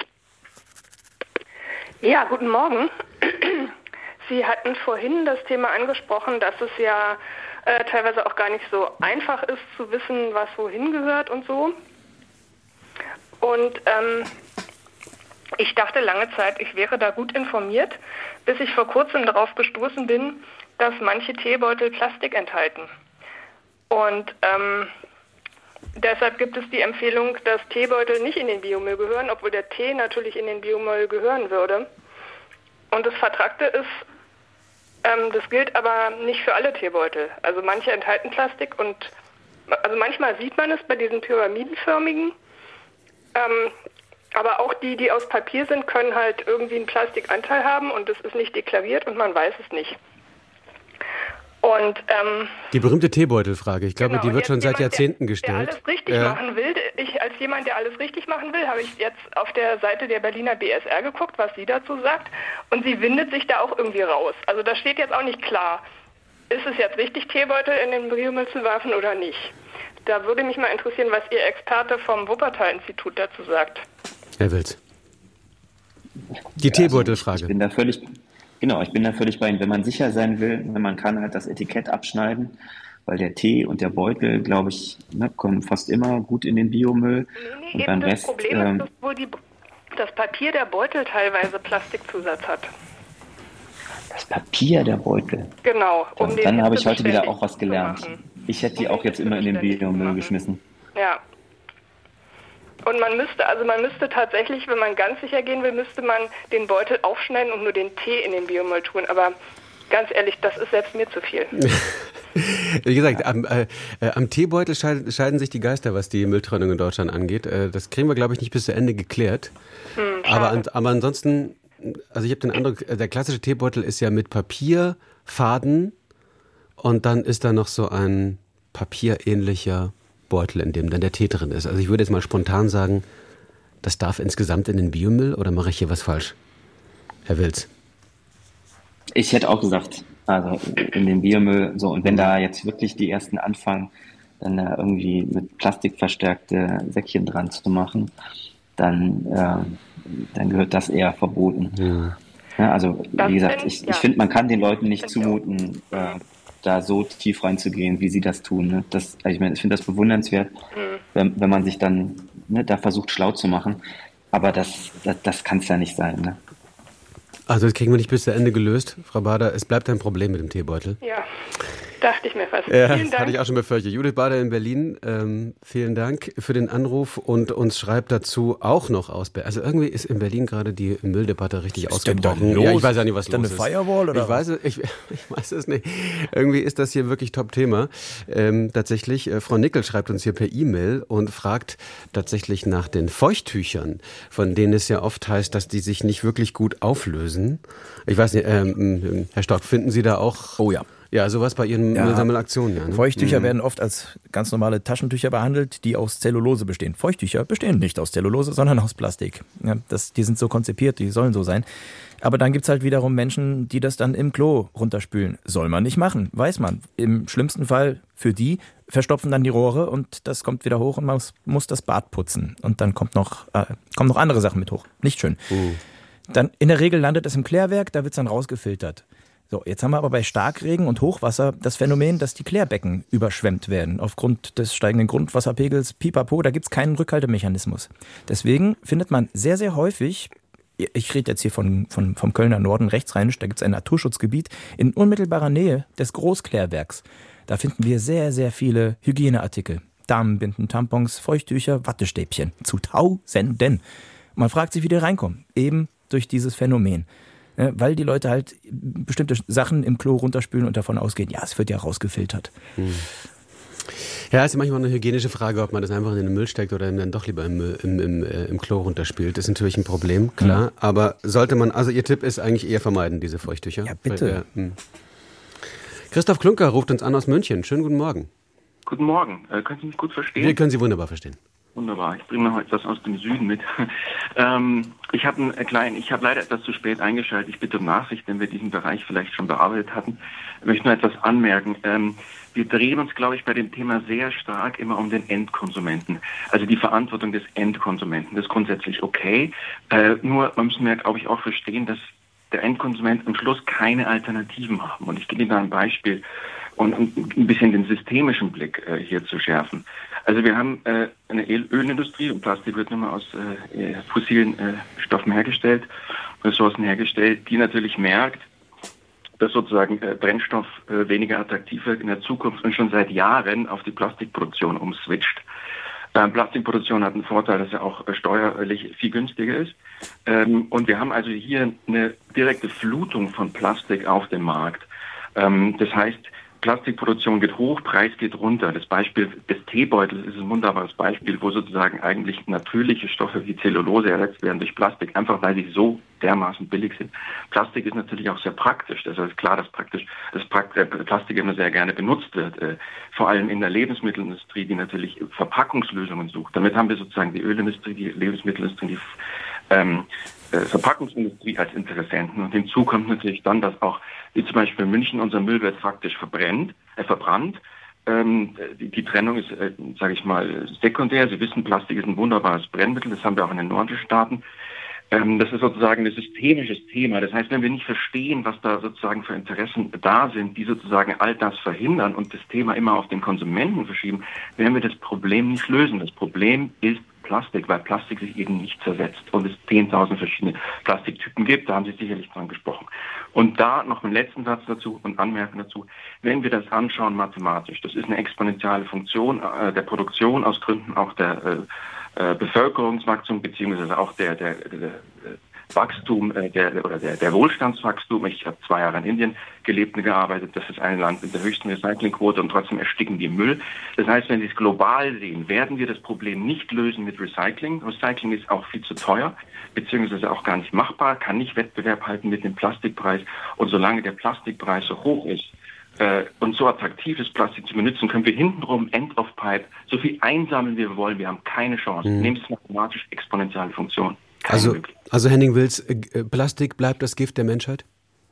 Ja, guten Morgen. Sie hatten vorhin das Thema angesprochen, dass es ja teilweise auch gar nicht so einfach ist zu wissen, was wohin gehört und so. Und ich dachte lange Zeit, ich wäre da gut informiert, bis ich vor kurzem darauf gestoßen bin, dass manche Teebeutel Plastik enthalten. Und deshalb gibt es die Empfehlung, dass Teebeutel nicht in den Biomüll gehören, obwohl der Tee natürlich in den Biomüll gehören würde. Und das Vertrackte ist, das gilt aber nicht für alle Teebeutel. Also manche enthalten Plastik und also manchmal sieht man es bei diesen pyramidenförmigen, aber auch die aus Papier sind, können halt irgendwie einen Plastikanteil haben und das ist nicht deklariert und man weiß es nicht. Und die berühmte Teebeutelfrage, ich glaube, genau, die wird schon seit Jahrzehnten gestellt. Der alles richtig machen will. Ich als jemand, der alles richtig machen will, habe ich jetzt auf der Seite der Berliner BSR geguckt, was sie dazu sagt. Und sie windet sich da auch irgendwie raus. Also da steht jetzt auch nicht klar, ist es jetzt richtig, Teebeutel in den Biomüll zu werfen oder nicht. Da würde mich mal interessieren, was Ihr Experte vom Wuppertal-Institut dazu sagt. Herr Wilz. Die Teebeutelfrage. Ich bin da völlig Genau, ich bin da völlig bei Ihnen. Wenn man sicher sein will, man kann halt das Etikett abschneiden, weil der Tee und der Beutel, glaube ich, kommen fast immer gut in den Biomüll. Nee, und eben beim das Rest, Problem ist, dass wohl das Papier der Beutel teilweise Plastikzusatz hat. Das Papier der Beutel? Genau. Dann habe ich heute wieder auch was gelernt. Ich hätte die auch jetzt immer in den Biomüll geschmissen. Ja. Und man müsste tatsächlich, wenn man ganz sicher gehen will, müsste man den Beutel aufschneiden und nur den Tee in den Biomüll tun. Aber ganz ehrlich, das ist selbst mir zu viel. Wie gesagt, am Teebeutel scheiden sich die Geister, was die Mülltrennung in Deutschland angeht. Das kriegen wir, glaube ich, nicht bis zu Ende geklärt. Aber ansonsten, also ich habe den Eindruck, der klassische Teebeutel ist ja mit Papier, Faden und dann ist da noch so ein papierähnlicher Beutel, in dem dann der Tee drin ist. Also ich würde jetzt mal spontan sagen, das darf insgesamt in den Biomüll, oder mache ich hier was falsch? Herr Wilz? Ich hätte auch gesagt, also in den Biomüll, so, und wenn da jetzt wirklich die ersten anfangen, dann da irgendwie mit Plastik verstärkte Säckchen dran zu machen, dann gehört das eher verboten. Ja, also wie gesagt, ich finde, man kann den Leuten nicht zumuten, da so tief reinzugehen, wie sie das tun. Ne? Ich finde das bewundernswert, wenn man sich dann da versucht, schlau zu machen. Aber das kann es ja nicht sein. Ne? Also das kriegen wir nicht bis zu Ende gelöst, Frau Bader. Es bleibt ein Problem mit dem Teebeutel. Ja, dachte ich mir fast. Ja, Vielen das Dank. hatte ich auch schon befürchtet. Judith Bader in Berlin, vielen Dank für den Anruf und uns schreibt dazu auch noch aus Berlin. Also irgendwie ist in Berlin gerade die Mülldebatte richtig ausgebrochen. Ja, ich weiß ja nicht, was los ist. Ist da eine Firewall oder? Ich weiß es nicht. Irgendwie ist das hier wirklich Top-Thema. Tatsächlich, Frau Nickel schreibt uns hier per E-Mail und fragt tatsächlich nach den Feuchttüchern, von denen es ja oft heißt, dass die sich nicht wirklich gut auflösen. Ich weiß nicht, Herr Stock, finden Sie da auch... Oh ja. Ja, sowas bei Ihren Müllsammelaktionen. Ja, ne? Feuchttücher werden oft als ganz normale Taschentücher behandelt, die aus Zellulose bestehen. Feuchttücher bestehen nicht aus Zellulose, sondern aus Plastik. Ja, die sind so konzipiert, die sollen so sein. Aber dann gibt's halt wiederum Menschen, die das dann im Klo runterspülen. Soll man nicht machen, weiß man. Im schlimmsten Fall für die verstopfen dann die Rohre und das kommt wieder hoch und man muss das Bad putzen. Und dann kommen noch andere Sachen mit hoch. Nicht schön. Dann in der Regel landet es im Klärwerk, da wird's dann rausgefiltert. So, jetzt haben wir aber bei Starkregen und Hochwasser das Phänomen, dass die Klärbecken überschwemmt werden. Aufgrund des steigenden Grundwasserpegels, pipapo, da gibt's keinen Rückhaltemechanismus. Deswegen findet man sehr, sehr häufig, ich rede jetzt hier vom Kölner Norden rechtsrheinisch, da gibt's ein Naturschutzgebiet in unmittelbarer Nähe des Großklärwerks. Da finden wir sehr, sehr viele Hygieneartikel. Damenbinden, Tampons, Feuchttücher, Wattestäbchen. Zu Tausenden. Man fragt sich, wie die reinkommen. Eben durch dieses Phänomen. Weil die Leute halt bestimmte Sachen im Klo runterspülen und davon ausgehen, ja, es wird ja rausgefiltert. Ja, ist ja manchmal eine hygienische Frage, ob man das einfach in den Müll steckt oder dann doch lieber im Klo runterspült. Das ist natürlich ein Problem, klar. Aber sollte man, also Ihr Tipp ist eigentlich eher vermeiden, diese Feuchttücher. Ja, bitte. Christoph Klunker ruft uns an aus München. Schönen guten Morgen. Guten Morgen. Können Sie mich gut verstehen? Wir können Sie wunderbar verstehen. Wunderbar. Ich bringe noch etwas aus dem Süden mit. Ich habe leider etwas zu spät eingeschaltet. Ich bitte um Nachsicht, wenn wir diesen Bereich vielleicht schon bearbeitet hatten. Ich möchte nur etwas anmerken. Wir drehen uns, glaube ich, bei dem Thema sehr stark immer um den Endkonsumenten. Also die Verantwortung des Endkonsumenten. Das ist grundsätzlich okay. Nur man müssen wir, glaube ich, auch verstehen, dass der Endkonsument am Schluss keine Alternativen haben. Und ich gebe Ihnen da ein Beispiel und ein bisschen den systemischen Blick hier zu schärfen. Also wir haben eine Ölindustrie und Plastik wird nun mal aus fossilen Stoffen hergestellt, Ressourcen hergestellt, die natürlich merkt, dass sozusagen Brennstoff weniger attraktiv wird in der Zukunft und schon seit Jahren auf die Plastikproduktion umswitcht. Plastikproduktion hat einen Vorteil, dass er auch steuerlich viel günstiger ist. Und wir haben also hier eine direkte Flutung von Plastik auf dem Markt. Das heißt, Plastikproduktion geht hoch, Preis geht runter. Das Beispiel des Teebeutels ist ein wunderbares Beispiel, wo sozusagen eigentlich natürliche Stoffe wie Zellulose ersetzt werden durch Plastik, einfach weil sie so dermaßen billig sind. Plastik ist natürlich auch sehr praktisch. Das ist klar, dass Plastik immer sehr gerne benutzt wird, vor allem in der Lebensmittelindustrie, die natürlich Verpackungslösungen sucht. Damit haben wir sozusagen die Ölindustrie, die Lebensmittelindustrie, die Verpackungsindustrie als Interessenten. Und hinzu kommt natürlich dann, dass auch, wie zum Beispiel in München, unser Müll wird faktisch verbrannt. Die Trennung ist, sage ich mal, sekundär. Sie wissen, Plastik ist ein wunderbares Brennmittel. Das haben wir auch in den nordischen Staaten. Das ist sozusagen ein systemisches Thema. Das heißt, wenn wir nicht verstehen, was da sozusagen für Interessen da sind, die sozusagen all das verhindern und das Thema immer auf den Konsumenten verschieben, werden wir das Problem nicht lösen. Das Problem ist Plastik, weil Plastik sich eben nicht zersetzt und es 10.000 verschiedene Plastiktypen gibt. Da haben Sie sicherlich dran gesprochen. Und da noch einen letzten Satz dazu und Anmerkung dazu. Wenn wir das anschauen mathematisch, das ist eine exponentielle Funktion der Produktion aus Gründen auch der Bevölkerungswachstum beziehungsweise auch der Wachstum, der Wohlstandswachstum. Ich habe 2 Jahre in Indien gelebt und gearbeitet. Das ist ein Land mit der höchsten Recyclingquote und trotzdem ersticken die im Müll. Das heißt, wenn Sie es global sehen, werden wir das Problem nicht lösen mit Recycling. Recycling ist auch viel zu teuer, beziehungsweise auch gar nicht machbar, kann nicht Wettbewerb halten mit dem Plastikpreis. Und solange der Plastikpreis so hoch ist, und so attraktiv ist, Plastik zu benutzen, können wir hintenrum, End of Pipe, so viel einsammeln, wie wir wollen. Wir haben keine Chance. Nehmen es mathematisch exponentielle Funktion. Also Henning Wills, Plastik bleibt das Gift der Menschheit?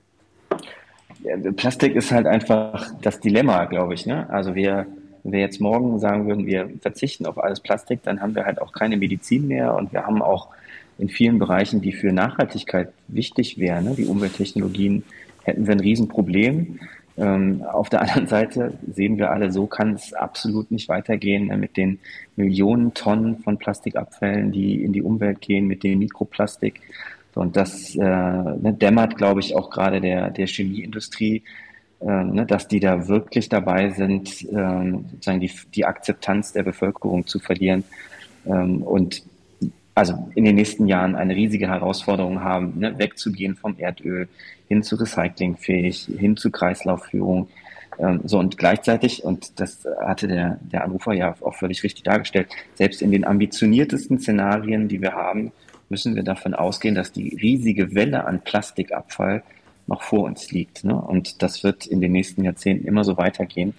Ja, Plastik ist halt einfach das Dilemma, glaube ich. Ne? Also wenn wir jetzt morgen sagen würden, wir verzichten auf alles Plastik, dann haben wir halt auch keine Medizin mehr und wir haben auch in vielen Bereichen, die für Nachhaltigkeit wichtig wären, ne? Die Umwelttechnologien, hätten wir ein Riesenproblem. Auf der anderen Seite sehen wir alle, so kann es absolut nicht weitergehen, mit den Millionen Tonnen von Plastikabfällen, die in die Umwelt gehen, mit dem Mikroplastik. Und das dämmert, glaube ich, auch gerade der Chemieindustrie, dass die da wirklich dabei sind, sozusagen die Akzeptanz der Bevölkerung zu verlieren. Und also in den nächsten Jahren eine riesige Herausforderung haben, wegzugehen vom Erdöl hin zu recyclingfähig, hin zu Kreislaufführung. Und gleichzeitig, und das hatte der Anrufer ja auch völlig richtig dargestellt, selbst in den ambitioniertesten Szenarien, die wir haben, müssen wir davon ausgehen, dass die riesige Welle an Plastikabfall noch vor uns liegt. Ne? Und das wird in den nächsten Jahrzehnten immer so weitergehen.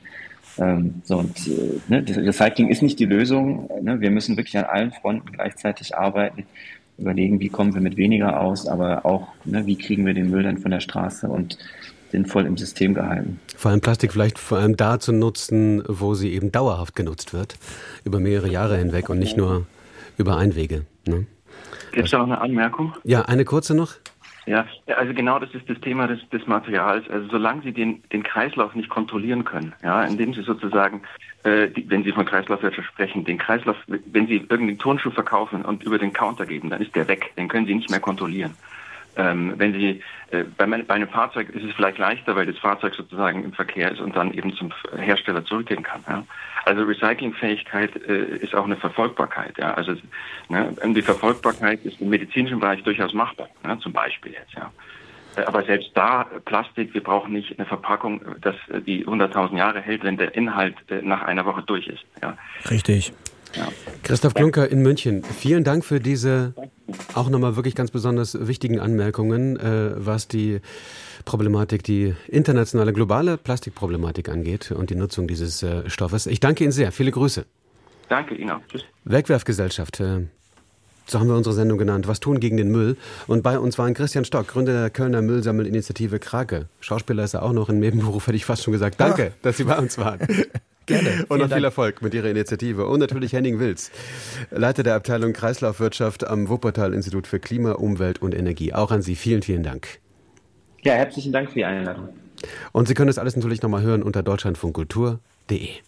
Recycling ist nicht die Lösung. Ne? Wir müssen wirklich an allen Fronten gleichzeitig arbeiten, überlegen, wie kommen wir mit weniger aus, aber auch, wie kriegen wir den Müll dann von der Straße und sinnvoll im System gehalten. Vor allem Plastik vielleicht vor allem da zu nutzen, wo sie eben dauerhaft genutzt wird, über mehrere Jahre hinweg und nicht nur über Einwege. Ne? Gibt es da noch eine Anmerkung? Ja, eine kurze noch. Ja, also genau das ist das Thema des Materials. Also solange Sie den Kreislauf nicht kontrollieren können, ja, indem Sie sozusagen, wenn Sie von Kreislaufwirtschaft sprechen, den Kreislauf, wenn Sie irgendeinen Turnschuh verkaufen und über den Counter geben, dann ist der weg. Den können Sie nicht mehr kontrollieren. Wenn Sie bei einem Fahrzeug ist es vielleicht leichter, weil das Fahrzeug sozusagen im Verkehr ist und dann eben zum Hersteller zurückgehen kann. Ja. Also Recyclingfähigkeit ist auch eine Verfolgbarkeit. Ja. Also die Verfolgbarkeit ist im medizinischen Bereich durchaus machbar, zum Beispiel jetzt. Ja. Aber selbst da Plastik, wir brauchen nicht eine Verpackung, dass die 100.000 Jahre hält, wenn der Inhalt nach einer Woche durch ist. Ja. Richtig. Ja. Christoph Klunker in München, vielen Dank für diese auch nochmal wirklich ganz besonders wichtigen Anmerkungen, was die Problematik, die internationale, globale Plastikproblematik angeht und die Nutzung dieses Stoffes. Ich danke Ihnen sehr. Viele Grüße. Danke Ihnen auch. Tschüss. Wegwerfgesellschaft. So haben wir unsere Sendung genannt. Was tun gegen den Müll? Und bei uns waren Christian Stock, Gründer der Kölner Müllsammelinitiative Krake. Schauspieler ist er auch noch im Nebenberuf, hätte ich fast schon gesagt. Danke, dass Sie bei uns waren. Gerne. Und noch viel Erfolg mit Ihrer Initiative. Und natürlich Henning Wills, Leiter der Abteilung Kreislaufwirtschaft am Wuppertal-Institut für Klima, Umwelt und Energie. Auch an Sie vielen, vielen Dank. Ja, herzlichen Dank für die Einladung. Und Sie können das alles natürlich nochmal hören unter deutschlandfunkkultur.de.